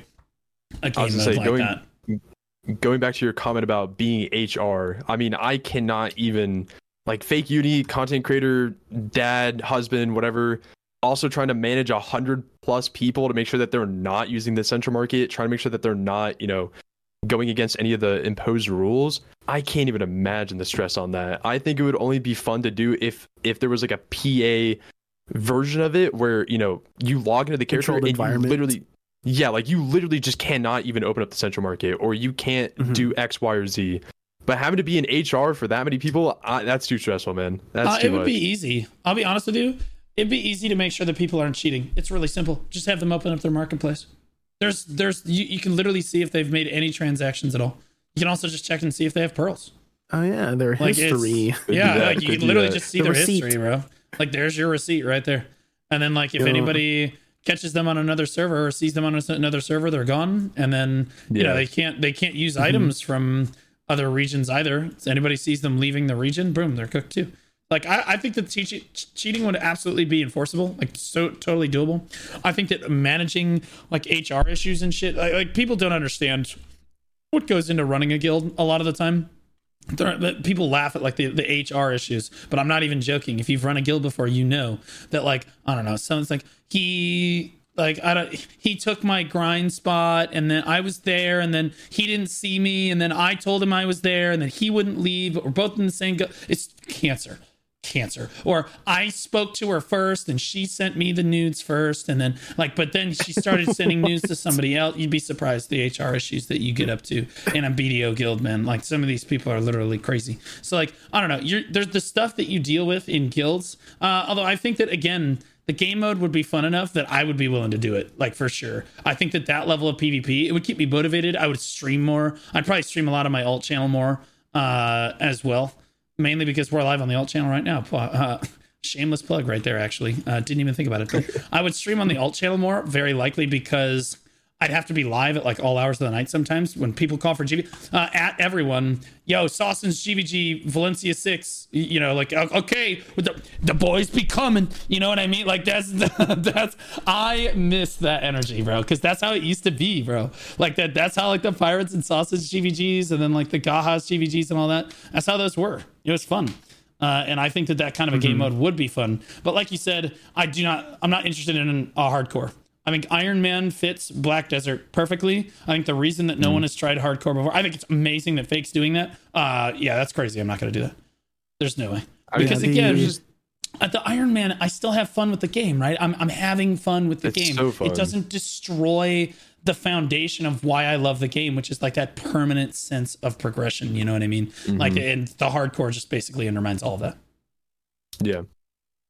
a game mode say, like going, that. Going back to your comment about being H R, I mean, I cannot even, like, fake uni, content creator, dad, husband, whatever, also trying to manage a hundred plus people to make sure that they're not using the central market, trying to make sure that they're not, you know, going against any of the imposed rules. I can't even imagine the stress on that. I think it would only be fun to do if if there was like a P A version of it where, you know, you log into the character and you literally yeah like you literally just cannot even open up the central market, or you can't mm-hmm. do X, Y, or Z. But having to be an H R for that many people, I, that's too stressful, man. That's uh, too it would much. be easy. I'll be honest with you, it'd be easy to make sure that people aren't cheating. It's really simple. Just have them open up their marketplace. There's, there's, you, you can literally see if they've made any transactions at all. You can also just check and see if they have pearls. Oh yeah, their like history. Yeah, like you can literally just see the their receipt. history, bro. Like, there's your receipt right there. And then, like, if yeah. anybody catches them on another server or sees them on another server, they're gone. And then, yeah. you know, they can't, they can't use mm-hmm. items from other regions either. So anybody sees them leaving the region, boom, they're cooked too. Like, I, I think that che- cheating would absolutely be enforceable, like, so totally doable. I think that managing, like, H R issues and shit, like, like people don't understand what goes into running a guild a lot of the time. There, people laugh at, like, the, the H R issues, but I'm not even joking. If you've run a guild before, you know that, like, I don't know, someone's like, he... Like, I don't, he took my grind spot, and then I was there, and then he didn't see me, and then I told him I was there, and then he wouldn't leave. We're both in the same go. It's cancer. Cancer. Or I spoke to her first and she sent me the nudes first, and then like but then she started sending nudes to somebody else. You'd be surprised the H R issues that you get up to in a B D O guild, man. Like, some of these people are literally crazy. So, like, I don't know, you're there's the stuff that you deal with in guilds, uh although I think that, again, the game mode would be fun enough that I would be willing to do it, like, for sure. I think that that level of PvP, it would keep me motivated. I would stream more. I'd probably stream a lot of my alt channel more uh as well. Mainly because we're live on the alt channel right now. Uh, shameless plug right there, actually. Uh, didn't even think about it. But I would stream on the alt channel more, very likely, because I'd have to be live at, like, all hours of the night sometimes when people call for G V G. Uh, at everyone, yo, Saucin's G V G, Valencia six, you know, like, okay, the, the boys be coming. You know what I mean? Like, that's, that's, I miss that energy, bro, because that's how it used to be, bro. Like, that, that's how, like, the Pirates and Sausage G V Gs and then, like, the Gaha's G V Gs and all that, that's how those were. It was fun. Uh, and I think that that kind of a game mm-hmm. mode would be fun. But like you said, I do not, I'm not interested in a hardcore. I think Iron Man fits Black Desert perfectly. I think the reason that no mm. one has tried hardcore before, I think it's amazing that Fake's doing that. Uh, yeah, that's crazy. I'm not going to do that. There's no way. Because, yeah, again, just, at the Iron Man, I still have fun with the game, right? I'm I'm having fun with the it's game. So fun. It doesn't destroy the foundation of why I love the game, which is, like, that permanent sense of progression. You know what I mean? Mm-hmm. Like, and the hardcore just basically undermines all of that. Yeah.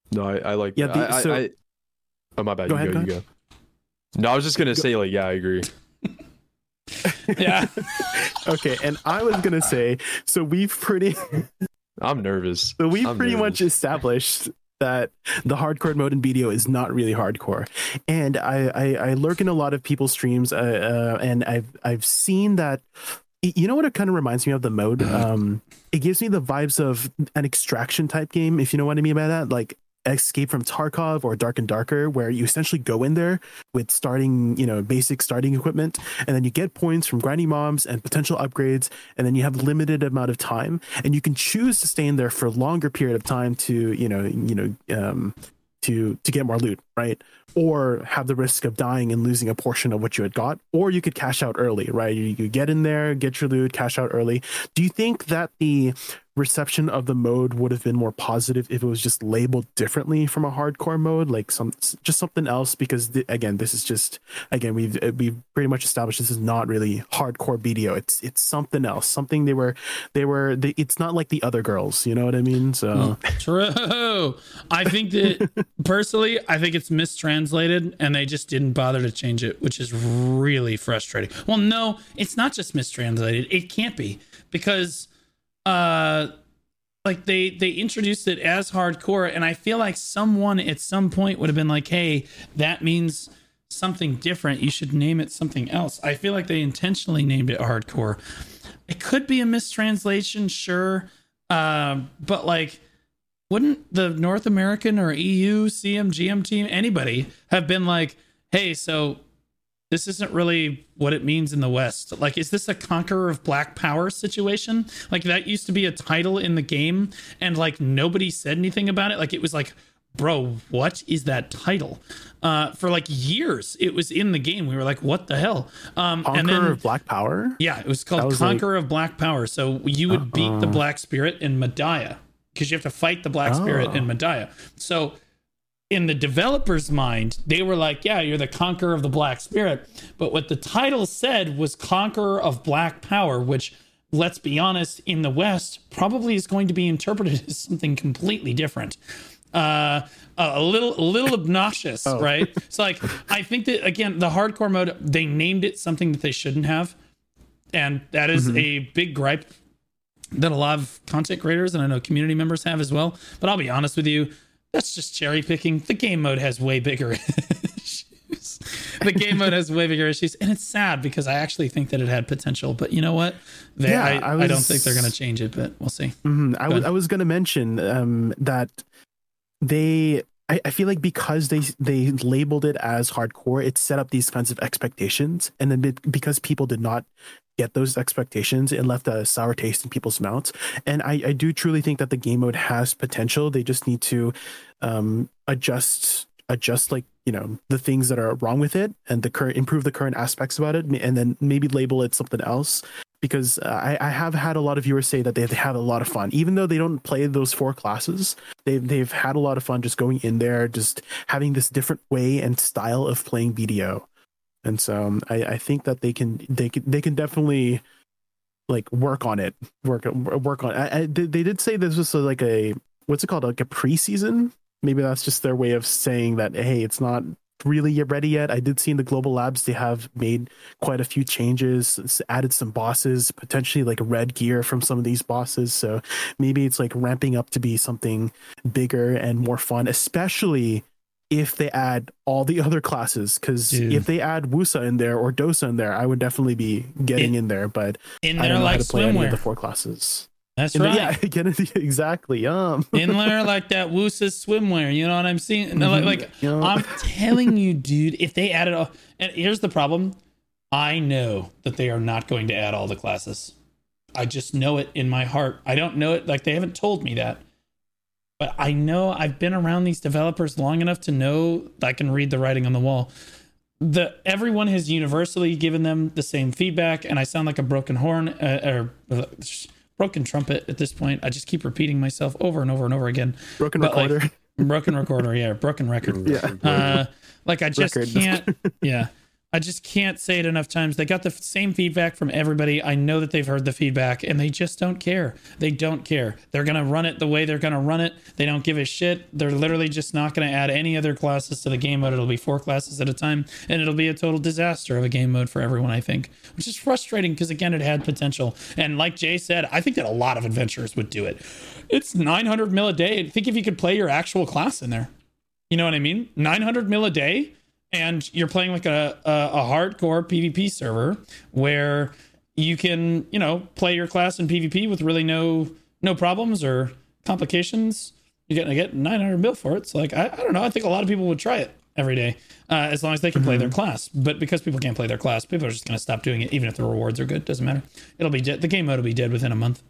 No, I, I like. Yeah, Yeah, the- I, so- I, I, oh my bad. Go you ahead, go. go You go. No, I was just gonna say like, yeah, I agree. Yeah. Okay, and I was gonna say, so we've pretty, I'm nervous. so we've I'm pretty nervous. much established that the hardcore mode in B D O is not really hardcore, and I I, I lurk in a lot of people's streams, uh, uh, and I've I've seen that. You know what it kind of reminds me of, the mode? Um, it gives me the vibes of an extraction type game, if you know what I mean by that, like Escape from Tarkov or Dark and Darker, where you essentially go in there with starting, you know, basic starting equipment, and then you get points from grinding mobs and potential upgrades, and then you have limited amount of time, and you can choose to stay in there for a longer period of time to, you know, you know, um, to to get more loot, right? Or have the risk of dying and losing a portion of what you had got, or you could cash out early, right? You, you get in there, get your loot, cash out early. Do you think that the reception of the mode would have been more positive if it was just labeled differently from a hardcore mode, like some just something else? Because th- again, this is just again we've we've pretty much established this is not really hardcore B D O. It's it's something else, something they were they were. They, it's not like the other girls, you know what I mean? So True. I think that personally, I think it's mistranslated and they just didn't bother to change it, which is really frustrating. Well, no, it's not just mistranslated. It can't be, because uh like they they introduced it as hardcore, and I feel like someone at some point would have been like, hey, that means something different, you should name it something else. I feel like they intentionally named it hardcore. It could be a mistranslation, sure, um but like, wouldn't the North American or E U C M G M team, anybody, have been like, hey, so this isn't really what it means in the West? Like, is this a Conqueror of Black Power situation? Like, that used to be a title in the game, and like nobody said anything about it. Like, it was like, bro, what is that title? Uh, for like years, it was in the game. We were like, what the hell? Um, Conqueror and then, of Black Power? yeah, it was called was Conqueror like... of Black Power. So you would uh-uh. beat the Black Spirit in Medaya, because you have to fight the Black Spirit oh. in Medaya. So in the developer's mind, they were like, yeah, you're the Conqueror of the Black Spirit. But what the title said was Conqueror of Black Power, which, let's be honest, in the West probably is going to be interpreted as something completely different. Uh, a little, a little obnoxious, oh. right? So like, I think that, again, the hardcore mode, they named it something that they shouldn't have. And that is mm-hmm. a big gripe that a lot of content creators and I know community members have as well. But I'll be honest with you, that's just cherry picking. The game mode has way bigger issues. The game mode has way bigger issues, and it's sad because I actually think that it had potential. But you know what? They, yeah, I, I, was, I don't think they're going to change it, but we'll see. Mm-hmm. I, w- I was going to mention um, that they. I, I feel like because they they labeled it as hardcore, it set up these kinds of expectations, and then because people did not get those expectations, it left a sour taste in people's mouths. And I, I do truly think that the game mode has potential. They just need to um, adjust adjust like, you know, the things that are wrong with it, and the current improve the current aspects about it, and then maybe label it something else. Because uh, I, I have had a lot of viewers say that they have a lot of fun, even though they don't play those four classes. They've they've had a lot of fun just going in there, just having this different way and style of playing B D O. And so um, I, I think that they can they can they can definitely like work on it, work work on. I, I, they did say this was like a what's it called, like a preseason. Maybe that's just their way of saying that, hey, it's not really yet ready yet. I did see in the global labs they have made quite a few changes, added some bosses, potentially like red gear from some of these bosses. So maybe it's like ramping up to be something bigger and more fun, especially if they add all the other classes. Because if they add Wusa in there or Dosa in there, I would definitely be getting in, in there. But in I there don't know like how to play swimwear. Any of the four classes. That's in right. The, yeah, get it, exactly. Um. In there like that Wusa swimwear. You know what I'm saying? Mm-hmm. Like, like yeah. I'm telling you, dude. If they added, all, and here's the problem. I know that they are not going to add all the classes. I just know it in my heart. I don't know it. Like, they haven't told me that. But I know, I've been around these developers long enough to know that I can read the writing on the wall. The everyone has universally given them the same feedback, and I sound like a broken horn uh, or uh, broken trumpet at this point. I just keep repeating myself over and over and over again. Broken but recorder. Like, broken recorder, yeah, broken record. Yeah. Uh, like I just Record. can't. Yeah. I just can't say it enough times. They got the same feedback from everybody. I know that they've heard the feedback and they just don't care. They don't care. They're going to run it the way they're going to run it. They don't give a shit. They're literally just not going to add any other classes to the game mode. It'll be four classes at a time and it'll be a total disaster of a game mode for everyone, I think, which is frustrating because, again, it had potential. And like Jay said, I think that a lot of adventurers would do it. It's nine hundred mil a day. Think if you could play your actual class in there. You know what I mean? nine hundred mil a day. And you're playing like a, a, a hardcore PvP server where you can, you know, play your class in PvP with really no no problems or complications. You're going to get nine hundred mil for it. So, like, I, I don't know. I think a lot of people would try it every day uh, as long as they can mm-hmm. play their class. But because people can't play their class, people are just going to stop doing it, even if the rewards are good. Doesn't matter. It'll be dead. The game mode will be dead within a month,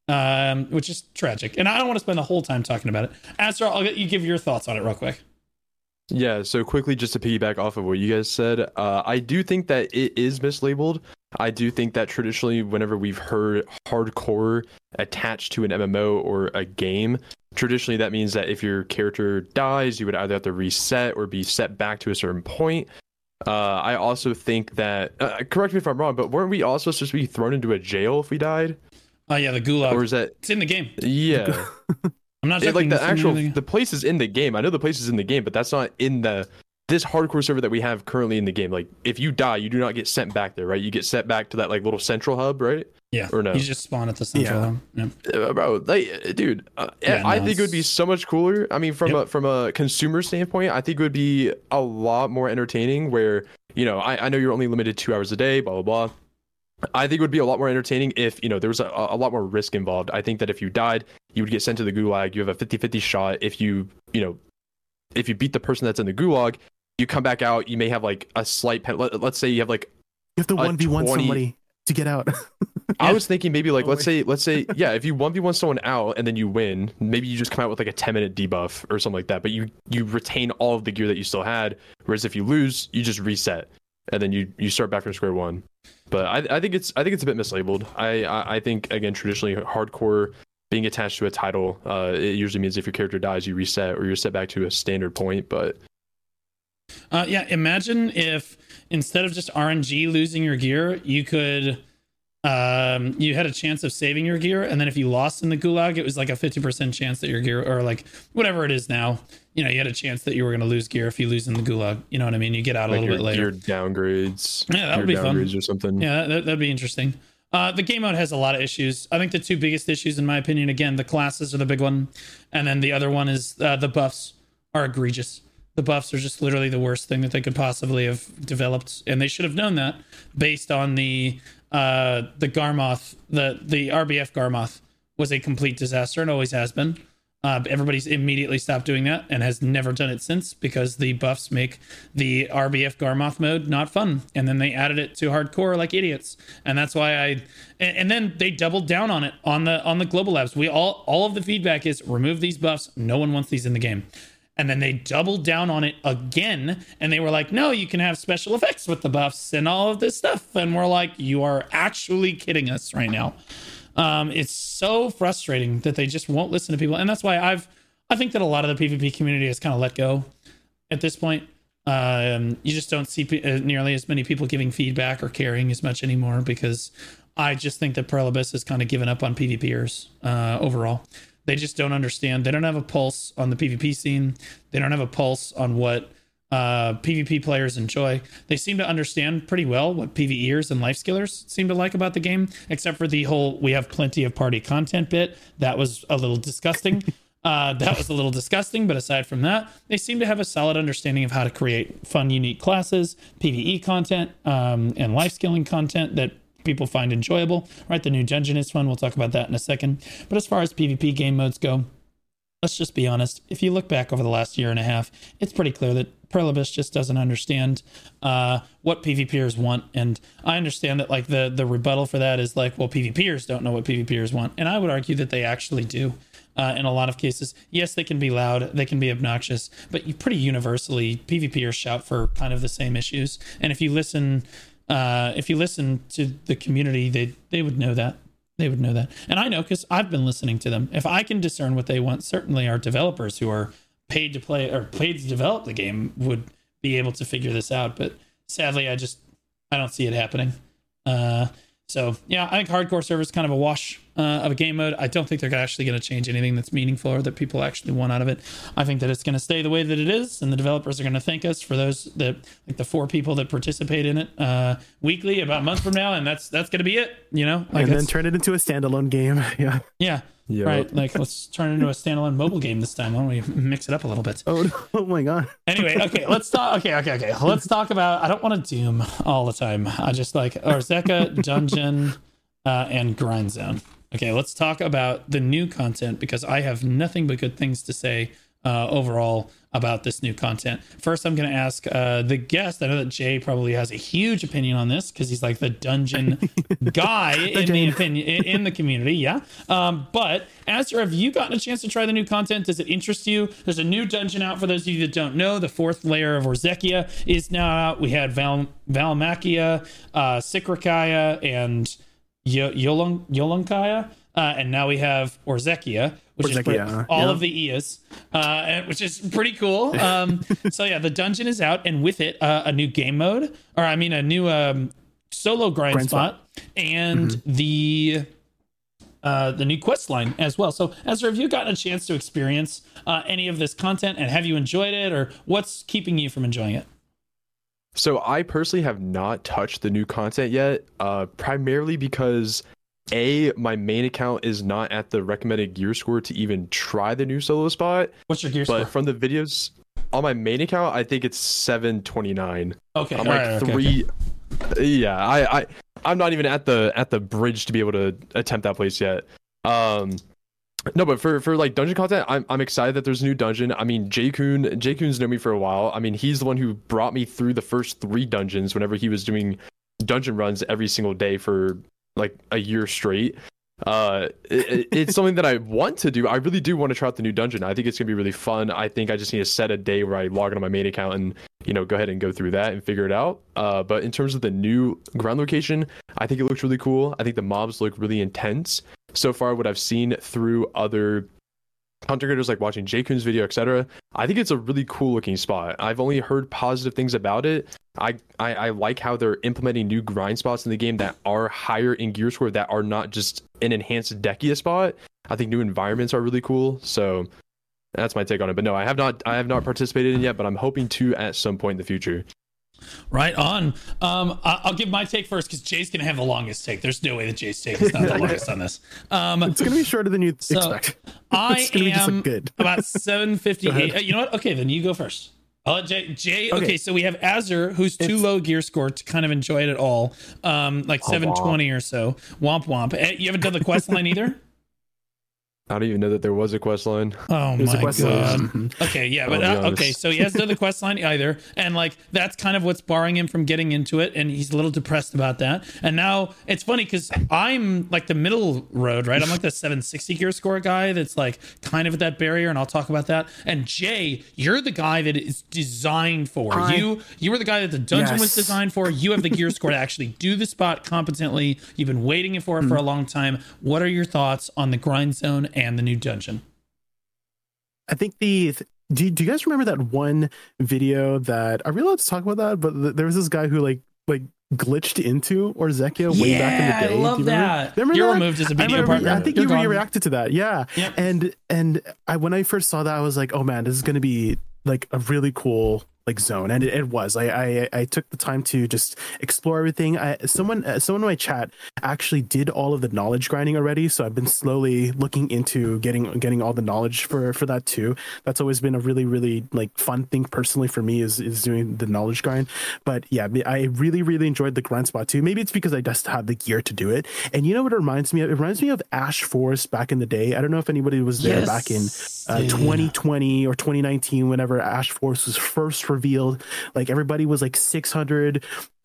um, which is tragic. And I don't want to spend the whole time talking about it. Astra, I'll get you give your thoughts on it real quick. Yeah, so quickly, just to piggyback off of what you guys said, uh, I do think that it is mislabeled. I do think that traditionally, whenever we've heard hardcore attached to an M M O or a game, traditionally that means that if your character dies, you would either have to reset or be set back to a certain point. Uh, I also think that, uh, correct me if I'm wrong, but weren't we also supposed to be thrown into a jail if we died? Oh, yeah, the gulag. Or is that... It's in the game. Yeah. I'm not it, like the actual the place is in the game. I know the place is in the game, but that's not in the this hardcore server that we have currently in the game. Like if you die, you do not get sent back there, right? You get sent back to that like little central hub, right? Yeah. Or no? You just spawn at the central yeah. hub. Yeah. Uh, bro, like, dude, uh, yeah, I no, think it would be so much cooler. I mean, from yep. a from a consumer standpoint, I think it would be a lot more entertaining. Where you know, I, I know you're only limited two hours a day, blah blah blah. I think it would be a lot more entertaining if, you know, there was a, a lot more risk involved. I think that if you died, you would get sent to the gulag. You have a fifty-fifty shot. If you, you know, if you beat the person that's in the gulag, you come back out, you may have like a slight pen. Let, let's say you have like you have to one v one somebody to get out. I yeah. was thinking maybe like, oh, let's wait. say, let's say, yeah, if you one v one someone out and then you win, maybe you just come out with like a ten minute debuff or something like that. But you, you retain all of the gear that you still had. Whereas if you lose, you just reset and then you, you start back from square one. But I, I think it's I think it's a bit mislabeled. I, I I think again traditionally hardcore being attached to a title, uh, it usually means if your character dies, you reset or you're set back to a standard point. But uh, yeah, imagine if instead of just R N G losing your gear, you could um, you had a chance of saving your gear, and then if you lost in the gulag, it was like a fifty percent chance that your gear, or like whatever it is now, you know, you had a chance that you were going to lose gear if you lose in the gulag. You know what I mean? You get out a like little bit later. Gear downgrades. Yeah, that would be fun. Or something. Yeah, that, that'd be interesting. Uh, the game mode has a lot of issues. I think the two biggest issues, in my opinion, again, the classes are the big one, and then the other one is uh, the buffs are egregious. The buffs are just literally the worst thing that they could possibly have developed, and they should have known that based on the uh, the Garmoth, the the R B F Garmoth was a complete disaster and always has been. Uh, everybody's immediately stopped doing that and has never done it since because the buffs make the R B F Garmoth mode not fun. And then they added it to hardcore like idiots. And that's why I, and, and then they doubled down on it on the, on the global labs. We all, all of the feedback is remove these buffs. No one wants these in the game. And then they doubled down on it again. And they were like, no, you can have special effects with the buffs and all of this stuff. And we're like, you are actually kidding us right now. Um, it's so frustrating that they just won't listen to people. And that's why I've, I think that a lot of the PvP community has kind of let go at this point. Um, you just don't see p- nearly as many people giving feedback or caring as much anymore because I just think that Pearl Abyss has kind of given up on PvPers uh, overall. They just don't understand. They don't have a pulse on the PvP scene. They don't have a pulse on what uh, PvP players enjoy. They seem to understand pretty well what PvEers and life skillers seem to like about the game, except for the whole we have plenty of party content bit. That was a little disgusting. Uh, that was a little disgusting, but aside from that, they seem to have a solid understanding of how to create fun, unique classes, PvE content, um, and life skilling content that people find enjoyable. Right, the new dungeon is fun. We'll talk about that in a second. But as far as PvP game modes go, let's just be honest. If you look back over the last year and a half, it's pretty clear that Pearl Abyss just doesn't understand uh, what PvPers want. And I understand that like the, the rebuttal for that is like, well, PvPers don't know what PvPers want. And I would argue that they actually do. Uh, in a lot of cases, yes, they can be loud, they can be obnoxious, but you pretty universally PvPers shout for kind of the same issues. And if you listen, uh, if you listen to the community, they they would know that. They would know that. And I know because I've been listening to them. If I can discern what they want, certainly our developers who are paid to play or paid to develop the game would be able to figure this out. But sadly, I just I don't see it happening. Uh, so yeah, I think hardcore server is kind of a wash uh, of a game mode. I don't think they're actually going to change anything that's meaningful or that people actually want out of it. I think that it's going to stay the way that it is, and the developers are going to thank us for those that like the four people that participate in it uh, weekly about a month from now, and that's that's going to be it. You know, like and then turn it into a standalone game. Yeah. Yeah. Yep. Right, like let's turn it into a standalone mobile game this time. Why don't we mix it up a little bit? Oh, oh my god. Anyway, okay, let's talk. Okay, okay, okay. Let's talk about. I don't want to Doom all the time. I just like Orzeka, Dungeon, uh, and Grind Zone. Okay, let's talk about the new content because I have nothing but good things to say uh, overall about this new content. First, I'm going to ask uh, the guest. I know that Jay probably has a huge opinion on this because he's like the dungeon guy in the opinion in, in the community. Yeah. Um, but Azure, have you gotten a chance to try the new content? Does it interest you? There's a new dungeon out for those of you that don't know. The fourth layer of Orzekia is now out. We had Val Valmakia, uh, Sikrikaya, and Yolung Yolunkaya. Uh, and now we have Orzekia, which Orzekia, is all yeah. of the Ias, uh, which is pretty cool. Um, so yeah, the dungeon is out, and with it, uh, a new game mode, or I mean, a new um, solo grind, grind spot, spot, and mm-hmm. the uh, the new quest line as well. So, Ezra, have you gotten a chance to experience uh, any of this content, and have you enjoyed it, or what's keeping you from enjoying it? So, I personally have not touched the new content yet, uh, primarily because A, my main account is not at the recommended gear score to even try the new solo spot. What's your gear but score? But from the videos on my main account, I think it's seven twenty-nine. Okay, I'm like right, three. Okay, okay. Yeah, I, I, I'm not even at the at the bridge to be able to attempt that place yet. Um, no, but for for like dungeon content, I'm I'm excited that there's a new dungeon. I mean, J-Kun, J-Kun's known me for a while. I mean, he's the one who brought me through the first three dungeons whenever he was doing dungeon runs every single day for like a year straight. Uh it, it's something that I want to do. I really do want to try out the new dungeon. I think it's gonna be really fun. I think I just need to set a day where I log into my main account and, you know, go ahead and go through that and figure it out. Uh but in terms of the new ground location, I think it looks really cool. I think the mobs look really intense. So far, what I've seen through other content creators, like watching J-Kun's video, et cetera, I think it's a really cool looking spot. I've only heard positive things about it. I, I I like how they're implementing new grind spots in the game that are higher in gear score, that are not just an enhanced Dekia spot. I think new environments are really cool. So that's my take on it. But no, I have not I have not participated in it yet, but I'm hoping to at some point in the future. Right on. Um, I'll give my take first because Jay's gonna have the longest take. There's no way that Jay's take is not the longest on this. Um, it's gonna be shorter than you so expect. I it's gonna am be just like good. about seven fifty-eight. You know what? Okay, then you go first. I'll let Jay. Jay okay. okay, so we have Azure, who's too it's, low gear score to kind of enjoy it at all. Um, like oh, seven twenty womp. Or so. Womp womp. You haven't done the quest line either? I don't even know that there was a quest line. Oh my god. Okay, yeah, but uh, okay, so he hasn't done the quest line either, and like that's kind of what's barring him from getting into it, and he's a little depressed about that. And now it's funny because I'm like the middle road, right? I'm like the seven sixty gear score guy that's like kind of at that barrier, and I'll talk about that. And Jay, you're the guy that is designed for I, you. You were the guy that the dungeon yes. was designed for. You have the gear score to actually do the spot competently. You've been waiting for it mm. for a long time. What are your thoughts on the grind zone and the new dungeon? I think the do, do you guys remember that one video that are we allowed to talk about that? But th- there was this guy who like like glitched into Orzekia way yeah, back in the day. I love you that. Remember You're that? removed as a video remember, partner. I think You're you, you reacted to that. Yeah. Yep. And and I when I first saw that, I was like, oh man, this is gonna be like a really cool like zone, and it, it was. I, I I took the time to just explore everything. I someone uh, someone in my chat actually did all of the knowledge grinding already, so I've been slowly looking into getting getting all the knowledge for for that too. That's always been a really really like fun thing personally for me is is doing the knowledge grind. But yeah, I really really enjoyed the grind spot too. Maybe it's because I just have the gear to do it. And you know what it reminds me of? It reminds me of Ash Forest back in the day. I don't know if anybody was there yes. back in uh, twenty twenty or twenty nineteen whenever Ash Forest was first revealed. Like everybody was like six hundred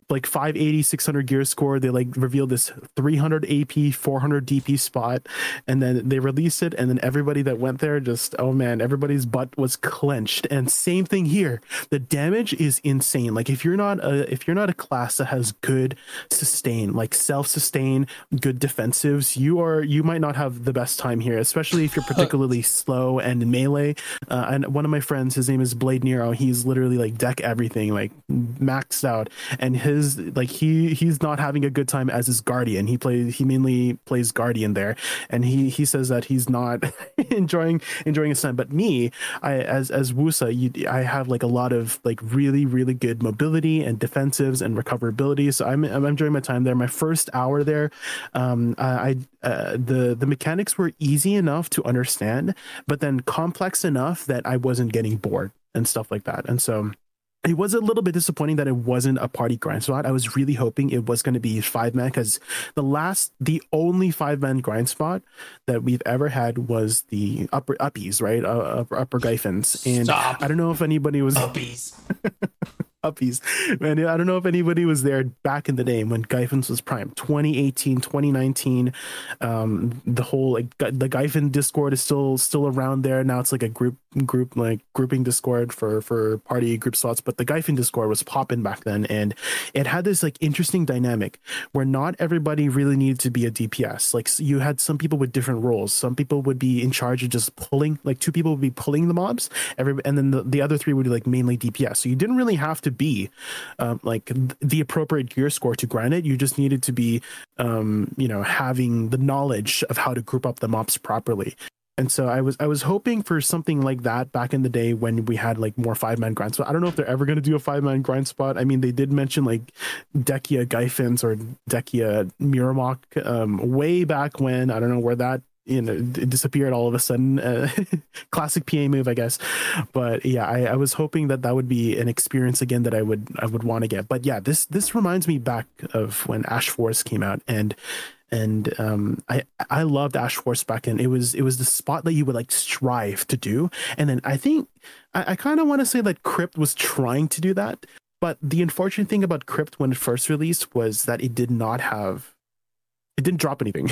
like five eighty, six hundred gear score. They like reveal this three hundred A P, four hundred D P spot, and then they release it, and then everybody that went there just, oh man, everybody's butt was clenched. And same thing here. The damage is insane. Like if you're not a if you're not a class that has good sustain, like self-sustain, good defensives, you are you might not have the best time here, especially if you're particularly slow and in melee. Uh, and one of my friends, his name is Blade Nero, he's literally like deck everything, like maxed out, and his like he he's not having a good time as his guardian. He plays he mainly plays guardian there, and he he says that he's not enjoying enjoying his time. But me, I as as Wusa, you, I have like a lot of like really really good mobility and defensives and recoverability, so I'm I'm enjoying my time there. My first hour there, um I uh, the the mechanics were easy enough to understand, but then complex enough that I wasn't getting bored and stuff like that. And so it was a little bit disappointing that it wasn't a party grind spot. I was really hoping it was going to be five man, because the last, the only five man grind spot that we've ever had was the upper uppies, right? Uh, upper, upper Gyphins. And Stop. I don't know if anybody was Uppies. uppies. Man, I don't know if anybody was there back in the day when Gyphins was prime, twenty eighteen, twenty nineteen. Um, the whole like the Gyphin Discord is still still around there now. It's like a group group like grouping Discord for for party group slots. But the Gyphin Discord was popping back then, and it had this like interesting dynamic where not everybody really needed to be a D P S. Like you had some people with different roles. Some people would be in charge of just pulling, like two people would be pulling the mobs, every and then the, the other three would be like mainly D P S. So you didn't really have to be um, like the appropriate gear score to grind it. You just needed to be um, you know, having the knowledge of how to group up the mobs properly. And so I was I was hoping for something like that back in the day when we had like more five man grind spot. I don't know if they're ever going to do a five man grind spot. I mean, they did mention like Dehkia Gyphins or Dehkia Miramok um, way back when. I don't know where that, you know, it disappeared all of a sudden. Uh, classic P A move, I guess. But yeah, I, I was hoping that that would be an experience again that I would I would want to get. But yeah, this this reminds me back of when Ash Force came out, and and um I I loved Ash Force back then. It was it was the spot that you would like strive to do, and then I think I, I kind of want to say that Crypt was trying to do that, but the unfortunate thing about Crypt when it first released was that it did not have it didn't drop anything.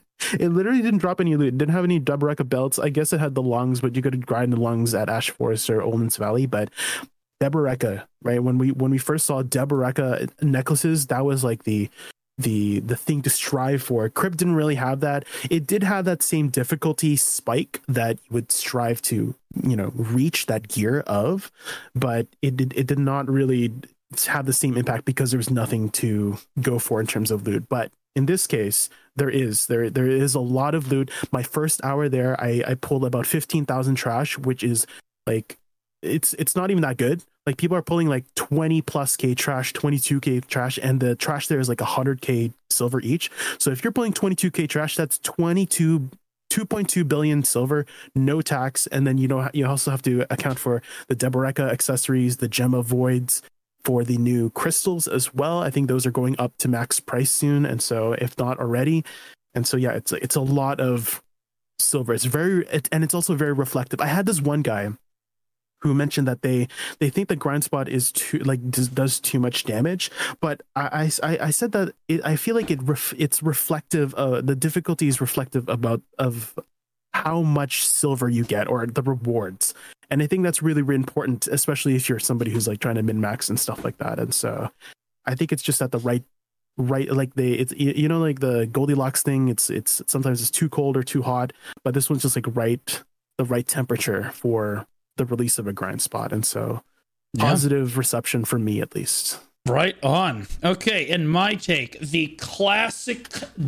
It literally didn't drop any loot. It didn't have any Deboreka belts. I guess it had the lungs, but you could grind the lungs at Ash Forest or Olden's Valley. But Deboreka, right? When we when we first saw Deboreka necklaces, that was like the the the thing to strive for. Crypt didn't really have that. It did have that same difficulty spike that you would strive to, you know, reach that gear of, but it did it did not really have the same impact because there was nothing to go for in terms of loot. But in this case, there is there there is a lot of loot. My first hour there, I I pulled about fifteen thousand trash, which is like it's it's not even that good. Like people are pulling like twenty plus K trash, twenty-two K trash, and the trash there is like one hundred K silver each. So if you're pulling twenty-two K trash, that's twenty-two two point two billion silver, no tax. And then you know you also have to account for the Deboreka accessories, the Gemma voids, for the new crystals as well. I think those are going up to max price soon, and so if not already. And so yeah, it's it's a lot of silver. It's very it, and it's also very reflective. I had this one guy who mentioned that they they think the grind spot is too like does, does too much damage, but I I, I said that it, I feel like it ref, it's reflective. Uh, the difficulty is reflective about of how much silver you get or the rewards. And I think that's really, really important, especially if you're somebody who's like trying to min max and stuff like that. And so I think it's just at the right, right, like they, it's, you know, like the Goldilocks thing. It's, it's sometimes it's too cold or too hot, but this one's just like right, the right temperature for the release of a grind spot. And so yeah. Positive reception for me, at least. Right on. Okay, and my take, the classic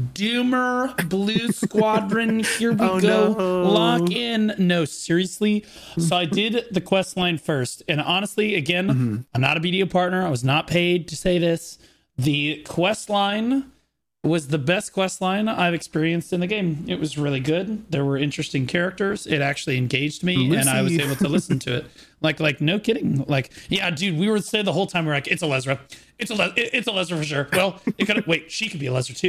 Doomer Blue Squadron. Here we oh, go. No. Lock in. No, seriously. So I did the quest line first. And honestly, again, mm-hmm. I'm not a B D O partner. I was not paid to say this. The quest line was the best quest line I've experienced in the game. It was really good. There were interesting characters. It actually engaged me, Lucy. And I was able to listen to it. Like, like no kidding. Like, yeah, dude, we were saying the whole time, we're like, it's a Lesra. It's a Le- it's a Lesra for sure. Well, it could wait, she could be a Lesra too.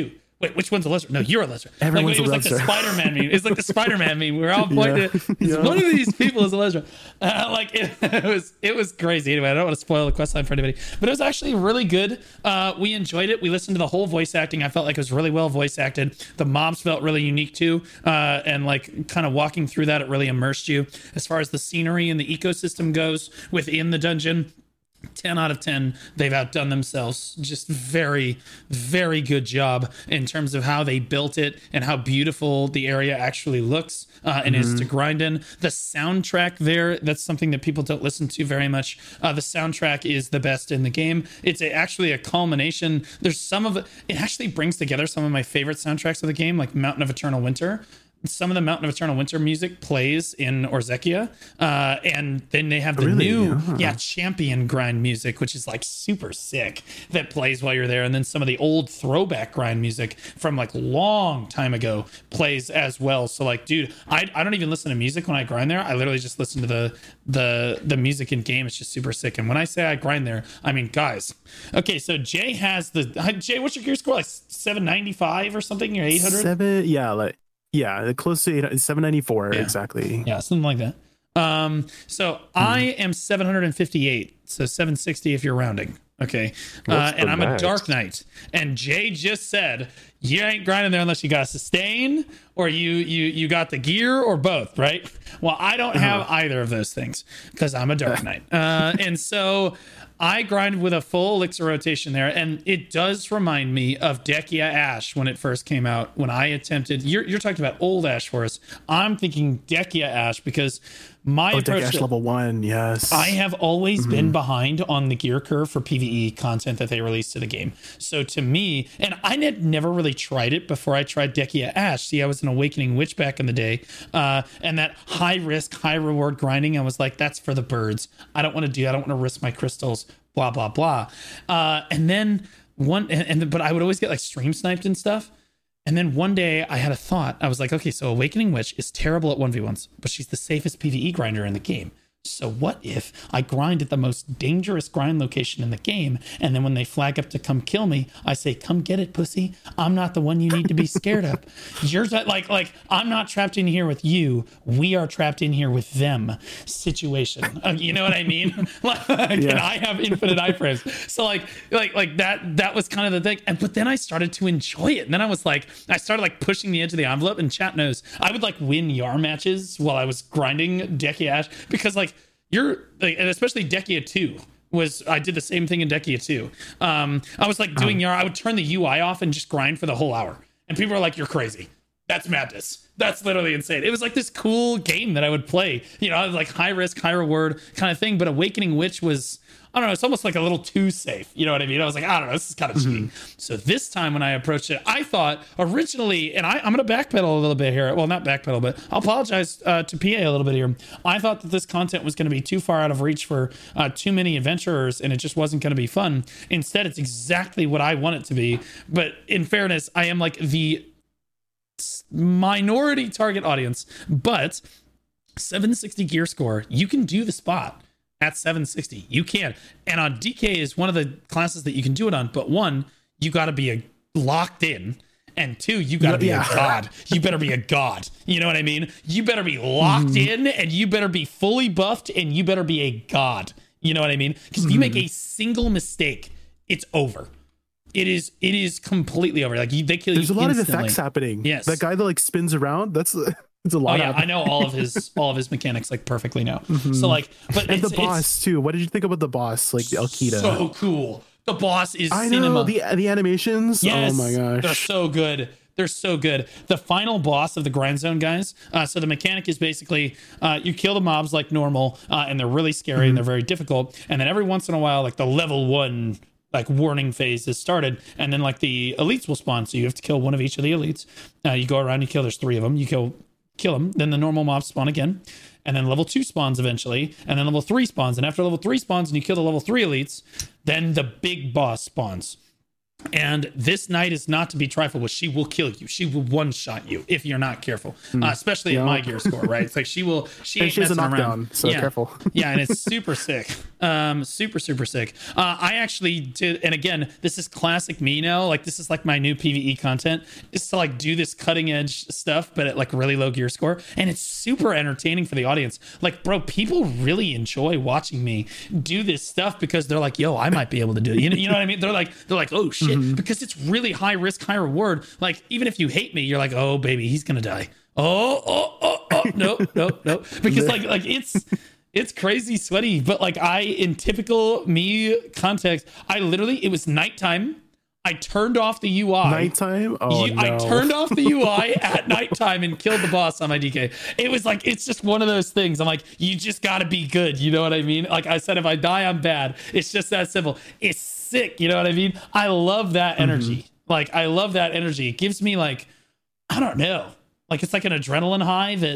Wait, which one's a Lezra? No, you're a Lezra. Everyone's like, it was a like the Lezra. Spider-Man meme. It's like the Spider-Man meme. We're all pointing. Yeah. Yeah. Yeah. One of these people is a Lezra. Uh, like it, it was, it was crazy. Anyway, I don't want to spoil the quest line for anybody, but it was actually really good. Uh, we enjoyed it. We listened to the whole voice acting. I felt like it was really well voice acted. The mobs felt really unique too, uh, and like kind of walking through that, it really immersed you. As far as the scenery and the ecosystem goes within the dungeon, ten out of ten, they've outdone themselves. Just very, very good job in terms of how they built it and how beautiful the area actually looks uh, and mm-hmm. is to grind in. The soundtrack there, that's something that people don't listen to very much. Uh, the soundtrack is the best in the game. It's a, actually a culmination. There's some of it, it actually brings together some of my favorite soundtracks of the game, like Mountain of Eternal Winter. Some of the Mountain of Eternal Winter music plays in Orzekia, uh, and then they have the really? new, uh-huh. yeah, champion grind music, which is like super sick, that plays while you're there. And then some of the old throwback grind music from like long time ago plays as well. So like, dude, I I don't even listen to music when I grind there. I literally just listen to the the the music in game. It's just super sick. And when I say I grind there, I mean, guys. Okay, so Jay has the Jay. What's your gear score? Like seven ninety-five or something, or eight hundred? Seven, yeah, like. Yeah, close to seven ninety-four, yeah. exactly. Yeah, something like that. Um, so mm-hmm. I am seven fifty-eight, so seven sixty if you're rounding. Okay, uh, and I'm max? a Dark Knight. And Jay just said you ain't grinding there unless you got a sustain or you you you got the gear or both, right? Well, I don't have uh-huh. either of those things because I'm a Dark Knight, uh, and so I grind with a full elixir rotation there, and it does remind me of Dekia Ash when it first came out. When I attempted, you're you're talking about old Ash Forest. I'm thinking Dekia Ash because my oh, approach Dekia Ash to, level one, yes. I have always mm-hmm. been behind on the gear curve for PvE content that they released to the game. So to me, and I had never really tried it before I tried Dekia Ash. See, I was an Awakening Witch back in the day, uh, and that high risk, high reward grinding, I was like, that's for the birds. I don't want to do. I don't want to risk my crystals. Blah blah blah. Uh, and then one, and, and but I would always get like stream sniped and stuff. And then one day I had a thought. I was like, okay, so Awakening Witch is terrible at one v ones, but she's the safest PvE grinder in the game. So what if I grind at the most dangerous grind location in the game, and then when they flag up to come kill me, I say, come get it, pussy. I'm not the one you need to be scared of. You're like, like I'm not trapped in here with you. We are trapped in here with them situation. Uh, you know what I mean? Like, yeah. And I have infinite iframes. So like, like, like that, that was kind of the thing. And, but then I started to enjoy it. And then I was like, I started like pushing the edge of the envelope, and chat knows I would like win Yar matches while I was grinding Dekia Ash because like, You're like, and especially Dekia two was, I did the same thing in Dekia two. Um, I was like doing Yar, I would turn the U I off and just grind for the whole hour. And people were like, you're crazy. That's madness. That's literally insane. It was like this cool game that I would play, you know, like high risk, high reward kind of thing. But Awakening Witch was, I don't know, it's almost like a little too safe. You know what I mean? I was like, I don't know, this is kind of cheating. Mm-hmm. So this time when I approached it, I thought originally, and I, I'm going to backpedal a little bit here. Well, not backpedal, but I'll apologize uh, to P A a little bit here. I thought that this content was going to be too far out of reach for uh, too many adventurers, and it just wasn't going to be fun. Instead, it's exactly what I want it to be. But in fairness, I am like the minority target audience, but seven sixty gear score, you can do the spot at seven sixty. You can. And on D K is one of the classes that you can do it on, but one, you got to be a locked in, and two, you got to be yeah. a god. You better be a god. You know what I mean? You better be locked mm. in, and you better be fully buffed, and you better be a god. You know what I mean? Because if you make a single mistake, it's over. It is it is completely over. Like you, they kill There's you a lot instantly. of effects happening. Yes. That guy that like spins around, that's it's a lot. Oh yeah, happening. I know all of his all of his mechanics like perfectly now. Mm-hmm. So like, but and it's, the boss too. What did you think about the boss? Like the Alkida. So cool. The boss is I cinema. know the the animations. Yes, oh my gosh, they're so good. They're so good. The final boss of the grind zone guys. Uh, so the mechanic is basically uh, you kill the mobs like normal, uh, and they're really scary mm-hmm. and they're very difficult. And then every once in a while, like the level one like warning phase is started, and then like the elites will spawn. So you have to kill one of each of the elites. Uh, you go around, you kill. There's three of them. You kill kill them. Then the normal mobs spawn again, and then level two spawns eventually, and then level three spawns. And after level three spawns, and you kill the level three elites, then the big boss spawns. And this knight is not to be trifled with. She will kill you. She will one shot you if you're not careful, mm. uh, especially yeah. at my gear score, right? It's like she will. She ain't she's a knockdown, around. so yeah. careful. Yeah, and it's super sick. Um, super, super sick. Uh, I actually did, and again, this is classic me now. Like, this is like my new PvE content, is to like do this cutting edge stuff, but at like really low gear score, and it's super entertaining for the audience. Like, bro, people really enjoy watching me do this stuff because they're like, "Yo, I might be able to do it." You know, you know what I mean? They're like, they're like, "Oh shit," mm-hmm. because it's really high risk, high reward. Like, even if you hate me, you're like, "Oh baby, he's gonna die." Oh, oh, oh, oh, no, no, no, because like, like it's. It's crazy sweaty, but like I, in typical me context, I literally, it was nighttime. I turned off the U I. Nighttime? Oh, you, no. I turned off the U I at nighttime and killed the boss on my D K. It was like, it's just one of those things. I'm like, you just got to be good. You know what I mean? Like I said, if I die, I'm bad. It's just that simple. It's sick. You know what I mean? I love that energy. Mm-hmm. Like, I love that energy. It gives me like, I don't know. Like, it's like an adrenaline high that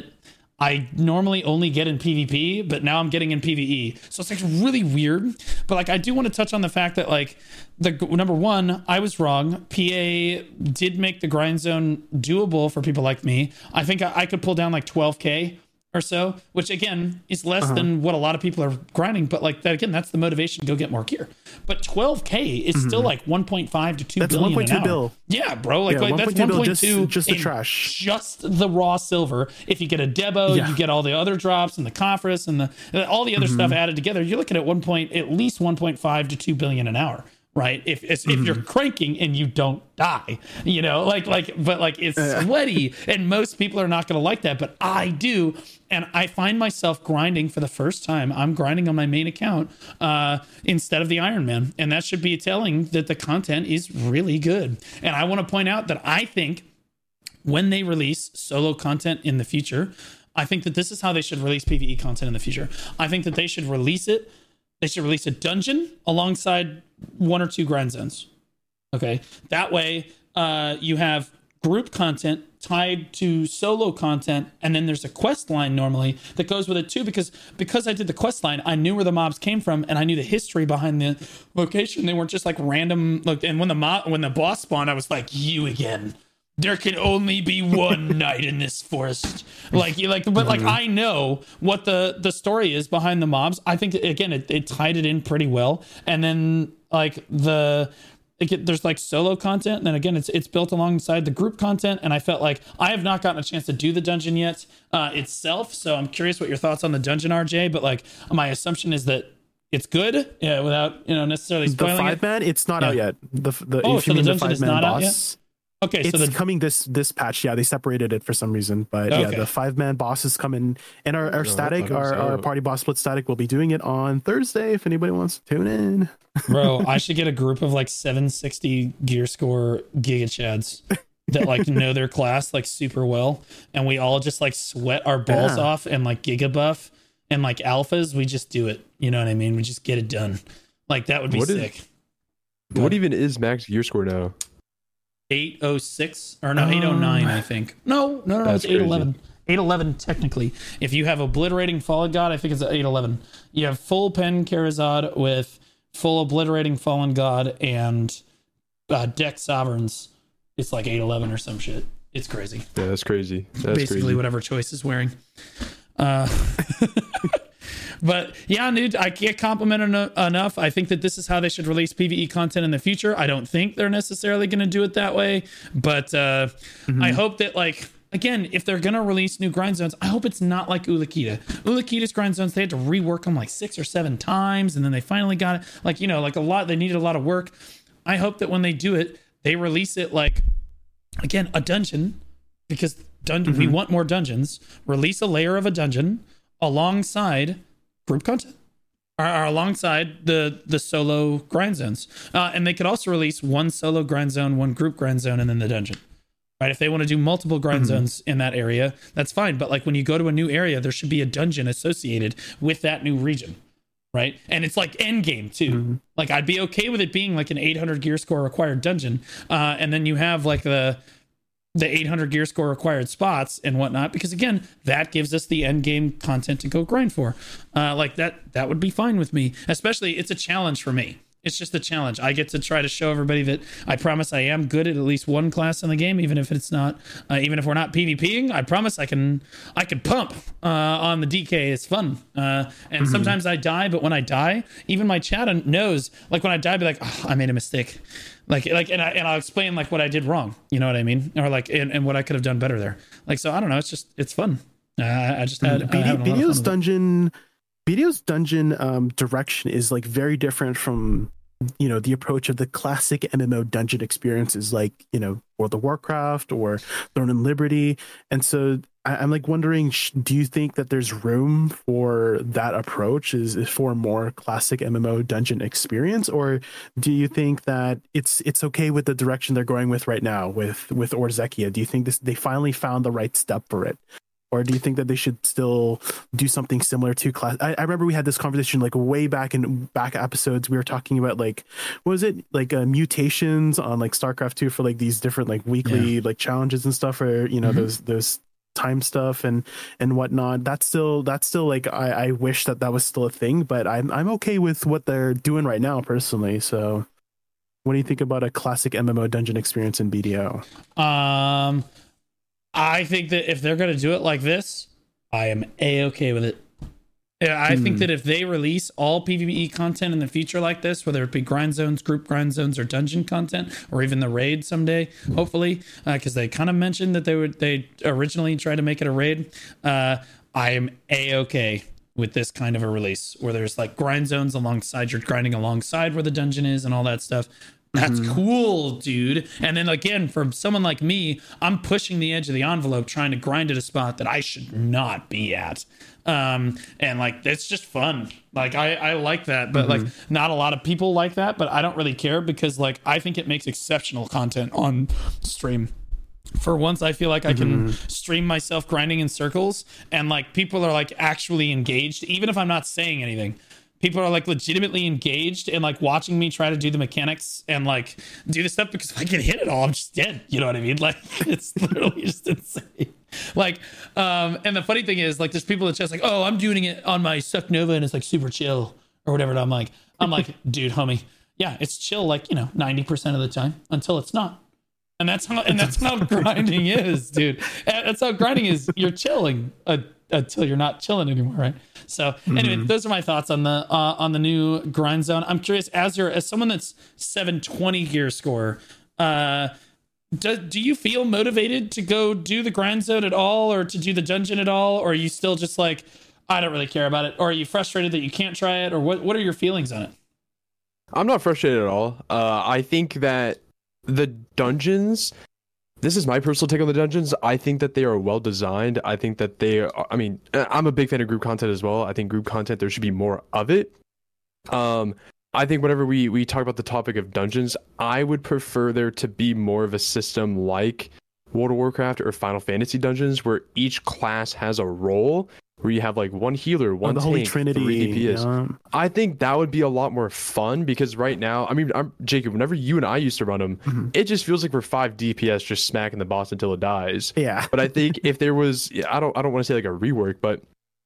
I normally only get in PvP, but now I'm getting in PvE. So it's like really weird. But like, I do want to touch on the fact that like the number one, I was wrong. P A did make the grind zone doable for people like me. I think I, I could pull down like twelve K or so, which again is less uh-huh. than what a lot of people are grinding. But like that, again, that's the motivation to go get more gear. But twelve K is mm-hmm. still like one point five to two that's billion one point two an hour. Bill. Yeah, bro. Like, yeah, like that's one point two just, just the trash. Just the raw silver. If you get a Debo, yeah. you get all the other drops and the Coffrus and the all the other mm-hmm. stuff added together. You're looking at one point at least one point five to two billion an hour. Right. If if mm-hmm. you're cranking and you don't die, you know, like like but like it's sweaty and most people are not going to like that. But I do. And I find myself grinding for the first time. I'm grinding on my main account uh, instead of the Iron Man. And that should be telling that the content is really good. And I want to point out that I think when they release solo content in the future, I think that this is how they should release PvE content in the future. I think that they should release it. They should release a dungeon alongside one or two grind zones. Okay. That way uh, you have group content tied to solo content, and then there's a quest line normally that goes with it too, because because I did the quest line, I knew where the mobs came from and I knew the history behind the location. They weren't just like random. Look, and when the mob when the boss spawned, I was like, you again. There can only be one night in this forest. Like you like, but like I know what the the story is behind the mobs. I think again it, it tied it in pretty well. And then like the it, there's like solo content, and then again it's it's built alongside the group content. And I felt like I have not gotten a chance to do the dungeon yet uh, itself. So I'm curious what your thoughts on the dungeon are, Jay. But like my assumption is that it's good, yeah, without you know necessarily spoiling the five it. man. It's not yeah. out yet. The the oh, if so you the mean dungeon the is five man not out boss. yet? Okay, it's so the, coming this this patch. Yeah, they separated it for some reason, but okay. yeah, the five man boss is coming. And our, our Oh, static, I our, so. our party boss split static will be doing it on Thursday. If anybody wants to tune in, bro, I should get a group of like seven sixty gear score giga chads that like know their class like super well, and we all just like sweat our balls Yeah. off and like giga buff and like alphas. We just do it. You know what I mean? We just get it done. Like that would be What is- sick. What even is max gear score now? eight oh six or no eight oh nine I think. No, no, no, no That's it's eight eleven. eight eleven technically. If you have Obliterating Fallen God, I think it's at eight eleven. You have full Pen Karazad with full Obliterating Fallen God and uh, Deck Sovereigns. It's like eight eleven or some shit. It's crazy. Yeah, that's crazy. That's Basically crazy. whatever Choice is wearing. Uh But yeah, dude, I can't compliment en- enough. I think that this is how they should release PvE content in the future. I don't think they're necessarily going to do it that way, but uh, mm-hmm. I hope that, like, again, if they're going to release new grind zones, I hope it's not like Ulakita. Ulakita's grind zones, they had to rework them like six or seven times, and then they finally got it. Like, you know, like a lot, they needed a lot of work. I hope that when they do it, they release it like, again, a dungeon, because dun- mm-hmm. we want more dungeons. Release a layer of a dungeon alongside group content are, are alongside the the solo grind zones, uh, and they could also release one solo grind zone, one group grind zone, and then the dungeon. Right? If they want to do multiple grind mm-hmm. zones in that area, that's fine. But like when you go to a new area, there should be a dungeon associated with that new region, right? And it's like end game too. Mm-hmm. Like I'd be okay with it being like an eight hundred gear score required dungeon, uh, and then you have like the the eight hundred gear score required spots and whatnot, because again, that gives us the end game content to go grind for. Uh, like that, that would be fine with me. Especially, it's a challenge for me. It's just a challenge. I get to try to show everybody that I promise I am good at at least one class in the game, even if it's not, uh, even if we're not PvPing. I promise I can, I can pump uh, on the D K. It's fun, uh, and mm-hmm. sometimes I die. But when I die, even my chat knows. Like when I die, I'll be like, oh, I made a mistake, like like, and I and I'll explain like what I did wrong. You know what I mean? Or like and, and what I could have done better there. Like so, I don't know. It's just it's fun. Uh, I just had B D, B D O's dungeon. B D O's dungeon um, direction is like very different from, you know, the approach of the classic M M O dungeon experiences like, you know, World of Warcraft or Throne and Liberty. And so I, I'm like wondering, sh- do you think that there's room for that approach is, is for a more classic M M O dungeon experience? Or do you think that it's it's okay with the direction they're going with right now with, with Orzekia? Do you think this they finally found the right step for it? Or do you think that they should still do something similar to class? I, I remember we had this conversation like way back in back episodes. We were talking about like, what was it like uh, mutations on like StarCraft two for like these different like weekly yeah. like challenges and stuff, or you know mm-hmm. those those time stuff and and whatnot. That's still that's still like I, I wish that that was still a thing, but I'm I'm okay with what they're doing right now personally. So, what do you think about a classic M M O dungeon experience in B D O? Um. I think that if they're going to do it like this, I am a-okay with it. Yeah, I mm. think that if they release all PvE content in the future like this, whether it be grind zones, group grind zones, or dungeon content, or even the raid someday, hopefully, because uh, they kind of mentioned that they would they originally tried to make it a raid. Uh, I am a-okay with this kind of a release where there's like grind zones alongside, you're grinding alongside where the dungeon is and all that stuff. That's mm-hmm. cool, dude. And then again, for someone like me, I'm pushing the edge of the envelope, trying to grind at a spot that I should not be at. Um, and like, it's just fun. Like, I, I like that, but mm-hmm. like, not a lot of people like that, but I don't really care because like, I think it makes exceptional content on stream. For once, I feel like I can mm-hmm. stream myself grinding in circles and like people are like actually engaged, even if I'm not saying anything. People are like legitimately engaged and like watching me try to do the mechanics and like do the stuff because if I can hit it all, I'm just dead. You know what I mean? Like it's literally just insane. Like, um, and the funny thing is like there's people that just like, oh, I'm doing it on my Suck Nova and it's like super chill or whatever. And I'm like, I'm like, dude, homie, yeah, it's chill like, you know, ninety percent of the time until it's not. And that's how, and that's how grinding is, dude. That's how grinding is. You're chilling uh, until you're not chilling anymore, right? So, anyway, mm-hmm. those are my thoughts on the uh, on the new grind zone. I'm curious, as your as someone that's seven twenty gear score, uh, do do you feel motivated to go do the grind zone at all, or to do the dungeon at all, or are you still just like, I don't really care about it, or are you frustrated that you can't try it, or what? What are your feelings on it? I'm not frustrated at all. Uh, I think that the dungeons, this is my personal take on the dungeons. I think that they are well designed. I think that they are, I mean, I'm a big fan of group content as well. I think group content, there should be more of it. Um, I think whenever we, we talk about the topic of dungeons, I would prefer there to be more of a system like World of Warcraft or Final Fantasy dungeons where each class has a role, where you have like one healer, one oh, the tank, Holy Trinity, three D P S. Yeah. I think that would be a lot more fun because right now, I mean, I'm, Jacob, whenever you and I used to run them, mm-hmm. it just feels like we're five D P S just smacking the boss until it dies. Yeah. But I think if there was, I don't, I don't want to say like a rework, but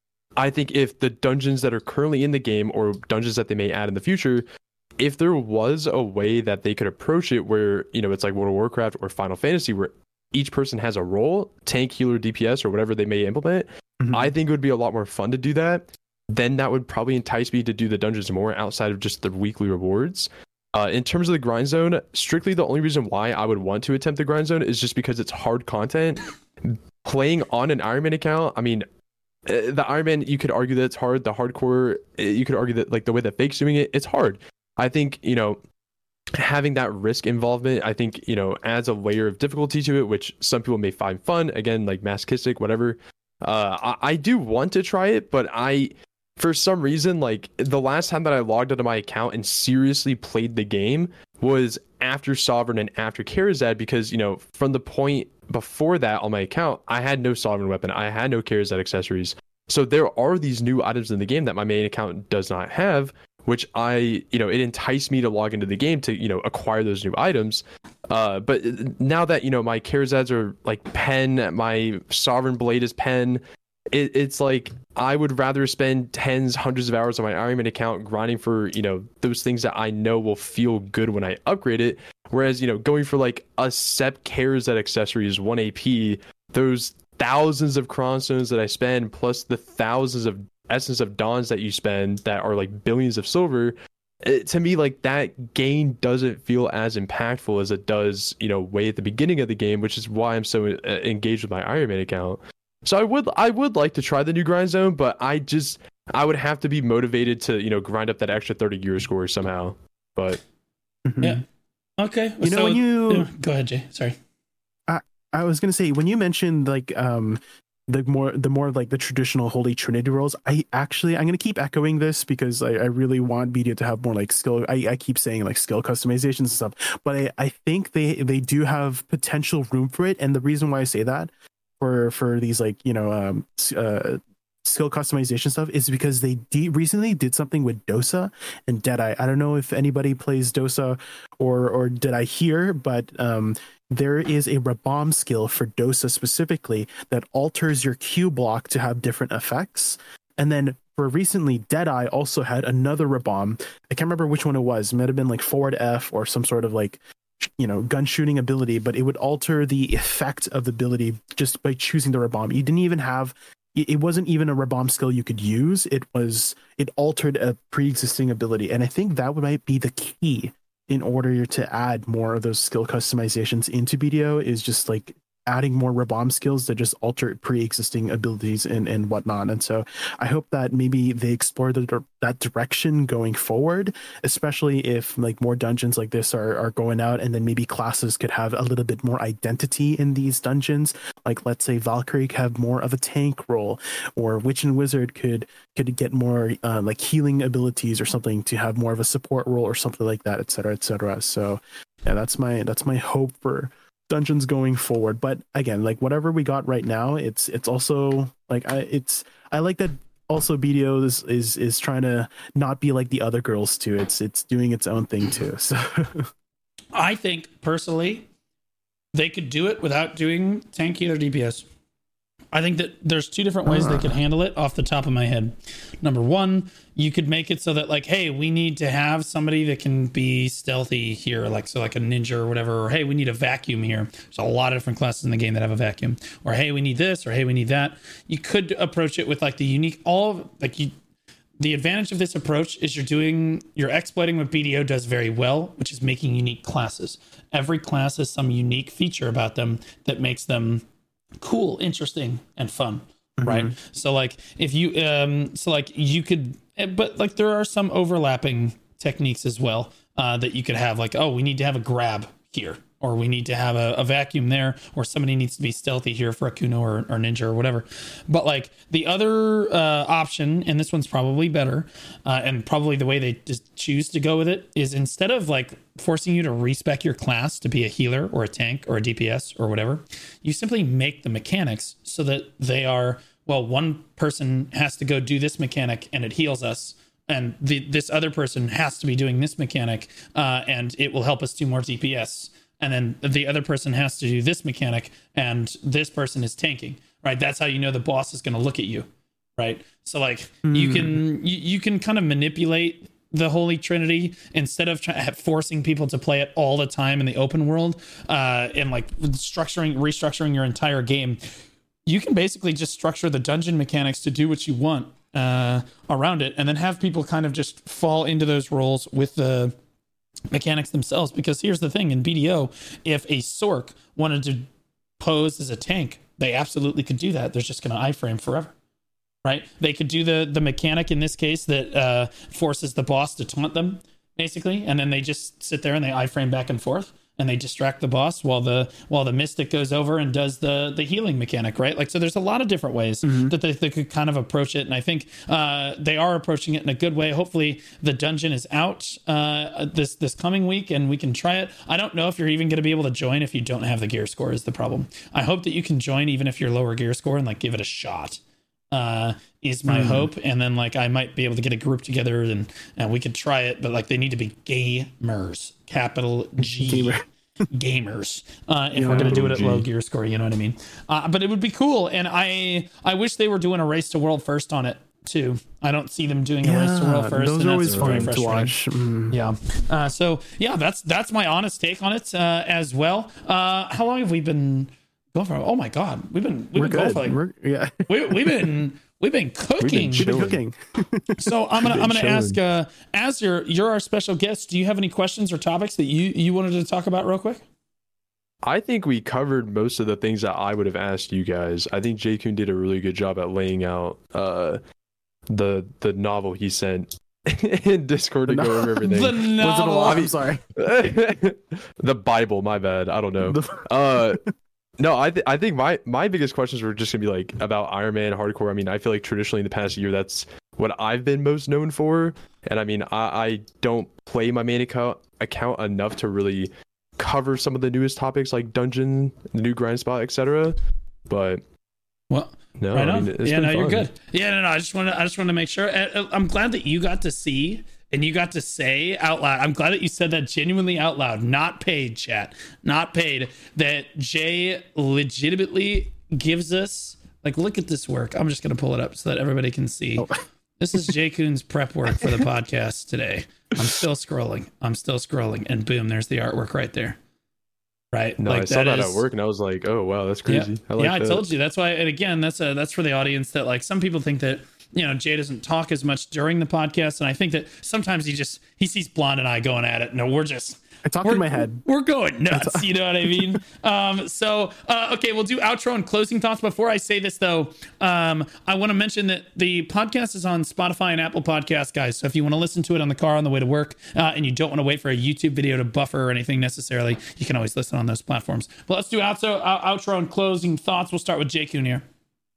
I think if the dungeons that are currently in the game or dungeons that they may add in the future, if there was a way that they could approach it where, you know, it's like World of Warcraft or Final Fantasy where each person has a role, tank, healer, D P S, or whatever they may implement, mm-hmm. I think it would be a lot more fun to do that. Then that would probably entice me to do the dungeons more outside of just the weekly rewards. Uh, in terms of the grind zone, strictly the only reason why I would want to attempt the grind zone is just because it's hard content. Playing on an Iron Man account, I mean, uh, the Iron Man, you could argue that it's hard. The hardcore, uh, you could argue that like the way that Fake's doing it, it's hard. I think, you know, having that risk involvement, I think, you know, adds a layer of difficulty to it, which some people may find fun. Again, like masochistic, whatever. Uh, I, I do want to try it, but I, for some reason, like the last time that I logged into my account and seriously played the game was after Sovereign and after Karazad, because, you know, from the point before that on my account, I had no Sovereign weapon. I had no Karazad accessories. So there are these new items in the game that my main account does not have, which I, you know, it enticed me to log into the game to, you know, acquire those new items. Uh, but now that, you know, my Karazads are like pen, my Sovereign Blade is pen, it, it's like I would rather spend tens, hundreds of hours on my Iron Man account grinding for, you know, those things that I know will feel good when I upgrade it. Whereas, you know, going for like a Sep cares that accessory is one A P, those thousands of chronstones that I spend plus the thousands of Essence of Dawns that you spend that are like billions of silver, it, to me, like that gain doesn't feel as impactful as it does, you know, way at the beginning of the game, which is why I'm so uh, engaged with my Iron Man account. So I would I would like to try the new grind zone, but I just I would have to be motivated to, you know, grind up that extra thirty gear score somehow. But yeah, okay. You know, so, when you go ahead, Jay. Sorry. I I was gonna say when you mentioned like um the more the more like the traditional Holy Trinity roles, I actually I'm gonna keep echoing this because I, I really want B D O to have more like skill. I, I keep saying like skill customizations and stuff, but I, I think they they do have potential room for it, and the reason why I say that. For, for these like you know um uh skill customization stuff is because they de- recently did something with Dosa and Deadeye. I don't know if anybody plays Dosa or or did I hear, but um there is a Rabomb skill for Dosa specifically that alters your Q block to have different effects. And then for recently, Deadeye also had another Rabomb. I can't remember which one it was. It might have been like forward F or some sort of like you know, gun shooting ability, but it would alter the effect of the ability just by choosing the Rabomb. You didn't even have, it wasn't even a Rabomb skill you could use. It was, it altered a pre-existing ability. And I think that might be the key in order to add more of those skill customizations into B D O is just like adding more Rabomb skills that just alter pre-existing abilities and, and whatnot. And so I hope that maybe they explore the, that direction going forward, especially if like more dungeons like this are, are going out, and then maybe classes could have a little bit more identity in these dungeons. Like let's say Valkyrie could have more of a tank role, or Witch and Wizard could could get more uh, like healing abilities or something to have more of a support role or something like that, et cetera, et cetera. So yeah, that's my that's my hope for dungeons going forward. But again, like whatever we got right now, it's it's also like I it's I like that also B D O is is is trying to not be like the other girls too. It's it's doing its own thing too. So I think personally they could do it without doing tank healer D P S. I think that there's two different ways uh. they could handle it off the top of my head. Number one, you could make it so that like, hey, we need to have somebody that can be stealthy here, like so like a ninja or whatever, or hey, we need a vacuum here. There's a lot of different classes in the game that have a vacuum, or hey, we need this, or hey, we need that. You could approach it with like the unique, all like you. The advantage of this approach is you're doing, you're exploiting what B D O does very well, which is making unique classes. Every class has some unique feature about them that makes them cool, interesting, and fun, mm-hmm. right? So like if you um so like you could, but like there are some overlapping techniques as well uh that you could have, like, oh, we need to have a grab here, or we need to have a, a vacuum there, or somebody needs to be stealthy here for a Kuno or, or ninja or whatever. But like the other uh option, and this one's probably better, uh and probably the way they just choose to go with it, is instead of like forcing you to respec your class to be a healer or a tank or a D P S or whatever, you simply make the mechanics so that they are, well, one person has to go do this mechanic and it heals us, and the this other person has to be doing this mechanic uh and it will help us do more D P S, and then the other person has to do this mechanic and this person is tanking, right? That's how you know the boss is going to look at you, right? So like mm. you can you, you can kind of manipulate the Holy Trinity instead of try- forcing people to play it all the time in the open world uh and like structuring restructuring your entire game. You can basically just structure the dungeon mechanics to do what you want uh around it, and then have people kind of just fall into those roles with the mechanics themselves. Because here's the thing, in B D O, if a Sork wanted to pose as a tank, they absolutely could do that. They're just going to iframe forever, right? They could do the the mechanic in this case that uh forces the boss to taunt them, basically, and then they just sit there and they iframe back and forth, and they distract the boss while the while the mystic goes over and does the the healing mechanic, right? Like, so there's a lot of different ways mm-hmm. that they, they could kind of approach it, and I think uh they are approaching it in a good way. Hopefully the dungeon is out uh this this coming week and we can try it. I don't know if you're even going to be able to join if you don't have the gear score, is the problem. I hope that you can join even if you're lower gear score and like give it a shot. Uh, is my mm. hope, and then like I might be able to get a group together and and we could try it, but like they need to be gamers, capital G. Gamer. gamers uh, if Yeah, we're gonna do it at O G. low gear score. You know what I mean? Uh, but it would be cool, and I I wish they were doing a race to world first on it too. I don't see them doing a race to world first. those and are that's always very fun to frustrating. watch. Mm. Yeah. Uh, so yeah, that's that's my honest take on it uh, as well. Uh, how long have we been going for? Oh my god, we've been we've We're been going good. for like We're, yeah, we, we've been we've been cooking. we've been cooking. So I'm gonna I'm gonna chilling. ask uh, as you're you're our special guest. Do you have any questions or topics that you you wanted to talk about real quick? I think we covered most of the things that I would have asked you guys. I think J Kun did a really good job at laying out uh, the the novel he sent in Discord to go over everything. The Was it a novel. lot? I'm sorry. The Bible, my bad. I don't know. Uh, no, I th- I think my my biggest questions were just gonna be like about Iron Man hardcore. I mean, I feel like traditionally in the past year, that's what I've been most known for. And I mean, I, I don't play my main account account enough to really cover some of the newest topics like Dungeon, the new grind spot, et cetera. But Well, no, right I on. mean, it's Yeah, been no, you're fun. good. Yeah, no, no. I just want to, I just want to make sure. Uh, I'm glad that you got to see and you got to say out loud. I'm glad that you said that genuinely out loud, not paid, chat, not paid. That Jay legitimately gives us like, look at this work. I'm just gonna pull it up so that everybody can see. Oh. This is Jay Kuhn's prep work for the podcast today. I'm still scrolling. I'm still scrolling, and boom, there's the artwork right there. Right. No, like I saw that is- at work and I was like, oh wow, that's crazy. Yeah, I like yeah I that. told you. That's why. And again, that's a, that's for the audience that like some people think that, you know, Jay doesn't talk as much during the podcast. And I think that sometimes he just, he sees Blonde and I going at it. No, we're just, I talk we're, in my head. we're going nuts. You know what I mean? um, so, uh, okay, we'll do outro and closing thoughts. Before I say this though, um, I want to mention that the podcast is on Spotify and Apple Podcasts, guys. So if you want to listen to it on the car on the way to work, uh, and you don't want to wait for a YouTube video to buffer or anything necessarily, you can always listen on those platforms. But let's do outro, uh, outro and closing thoughts. We'll start with J Kun here.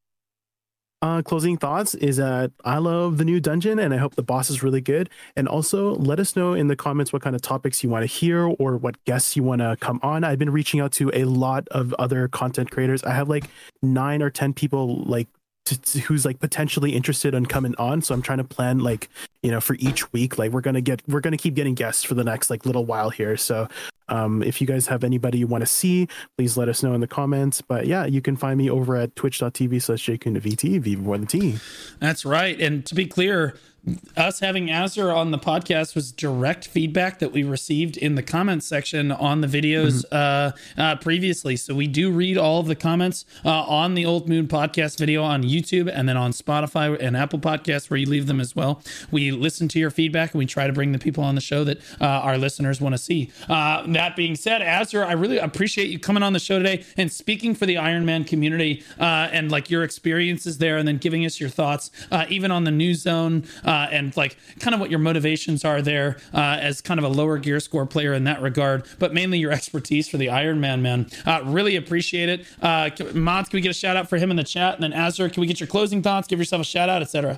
Uh, closing thoughts is that I love the new dungeon and I hope the boss is really good. And also let us know in the comments what kind of topics you want to hear or what guests you want to come on. I've been reaching out to a lot of other content creators. I have like nine or ten people like to, to, who's like potentially interested in coming on. So I'm trying to plan like, you know, for each week, like we're going to get, we're going to keep getting guests for the next like little while here. So um, if you guys have anybody you want to see, please let us know in the comments. But yeah, you can find me over at twitch.tv slash jkunavt, V before the T. That's right. And to be clear, us having Azure on the podcast was direct feedback that we received in the comments section on the videos mm-hmm. uh, uh, previously. So we do read all of the comments uh, on the Old Moon podcast video on YouTube and then on Spotify and Apple Podcasts where you leave them as well. We listen to your feedback and we try to bring the people on the show that uh, our listeners want to see. Uh, that being said, Azure, I really appreciate you coming on the show today and speaking for the Iron Man community uh, and like your experiences there and then giving us your thoughts, uh, even on the New Zone. Uh, Uh, and like kind of what your motivations are there uh, as kind of a lower gear score player in that regard, but mainly your expertise for the Iron Man, man. Uh, really appreciate it. Uh, Mods, can we get a shout out for him in the chat? And then Azure, can we get your closing thoughts? Give yourself a shout out, et cetera.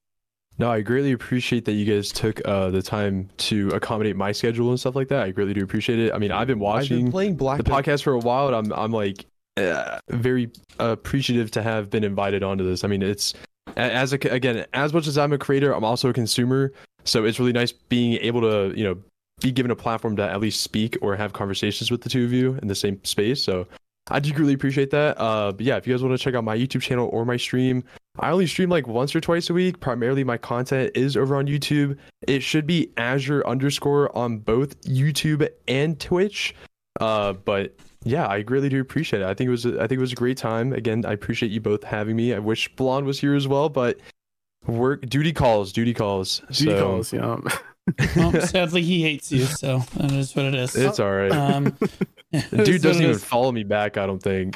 No, I greatly appreciate that you guys took uh, the time to accommodate my schedule and stuff like that. I really do appreciate it. I mean, I've been watching I've been playing Black the podcast for a while, and I'm I'm like uh, very appreciative to have been invited onto this. I mean, it's as a, again, as much as I'm a creator, I'm also a consumer. So it's really nice being able to, you know, be given a platform to at least speak or have conversations with the two of you in the same space. So I do really appreciate that. Uh, but yeah, if you guys want to check out my YouTube channel or my stream, I only stream like once or twice a week. Primarily my content is over on YouTube. It should be Azure underscore on both YouTube and Twitch. Uh, but yeah, I really do appreciate it. I think it was a, I think it was a great time. Again, I appreciate you both having me. I wish Blonde was here as well, but work duty calls, duty calls. Duty so, calls, yeah. Well, sadly, he hates you, so that is what it is. It's all right. Um, Dude doesn't even follow me back, I don't think.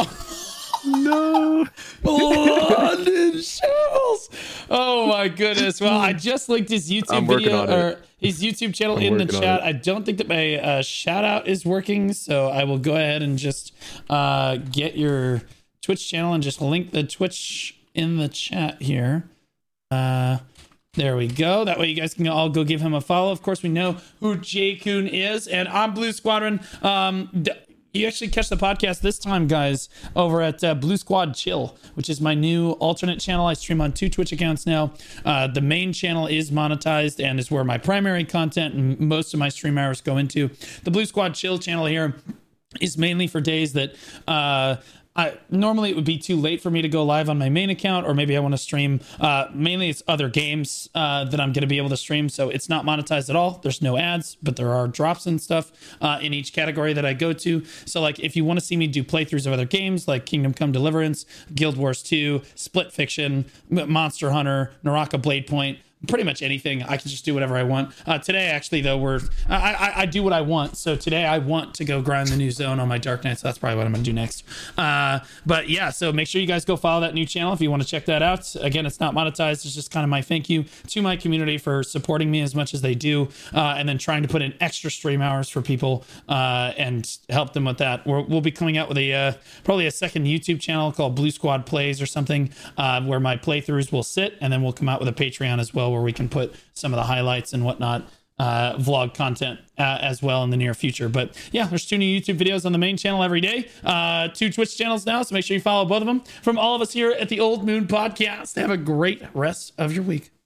No. Blood in shells. Oh my goodness. Well, I just linked his YouTube I'm working video on it. or his YouTube channel I'm in the working on chat. it. I don't think that my uh, shout out is working, so I will go ahead and just uh, get your Twitch channel and just link the Twitch in the chat here. Uh, there we go. That way you guys can all go give him a follow. Of course, we know who J Kun is, and I'm Blue Squadron. Um, d- you actually catch the podcast this time, guys, over at uh, Blue Squad Chill, which is my new alternate channel. I stream on two Twitch accounts now. Uh, the main channel is monetized and is where my primary content and most of my stream hours go into. The Blue Squad Chill channel here is mainly for days that uh, I normally it would be too late for me to go live on my main account, or maybe I want to stream. Uh, mainly it's other games uh, that I'm going to be able to stream. So it's not monetized at all. There's no ads, but there are drops and stuff uh, in each category that I go to. So like if you want to see me do playthroughs of other games like Kingdom Come Deliverance, Guild Wars two, Split Fiction, Monster Hunter, Naraka Blade Point, pretty much anything, I can just do whatever I want. Uh, today, actually, though, we're I, I I do what I want. So today, I want to go grind the new zone on my Dark Knight. So that's probably what I'm going to do next. Uh, but yeah, so make sure you guys go follow that new channel if you want to check that out. Again, it's not monetized. It's just kind of my thank you to my community for supporting me as much as they do, uh, and then trying to put in extra stream hours for people uh, and help them with that. We're, we'll be coming out with a uh, probably a second YouTube channel called Blue Squad Plays or something, uh, where my playthroughs will sit, and then we'll come out with a Patreon as well, where we can put some of the highlights and whatnot, uh, vlog content uh, as well in the near future. But yeah, there's two new YouTube videos on the main channel every day, uh, two Twitch channels now, so make sure you follow both of them. From all of us here at the Old Moon Podcast, have a great rest of your week.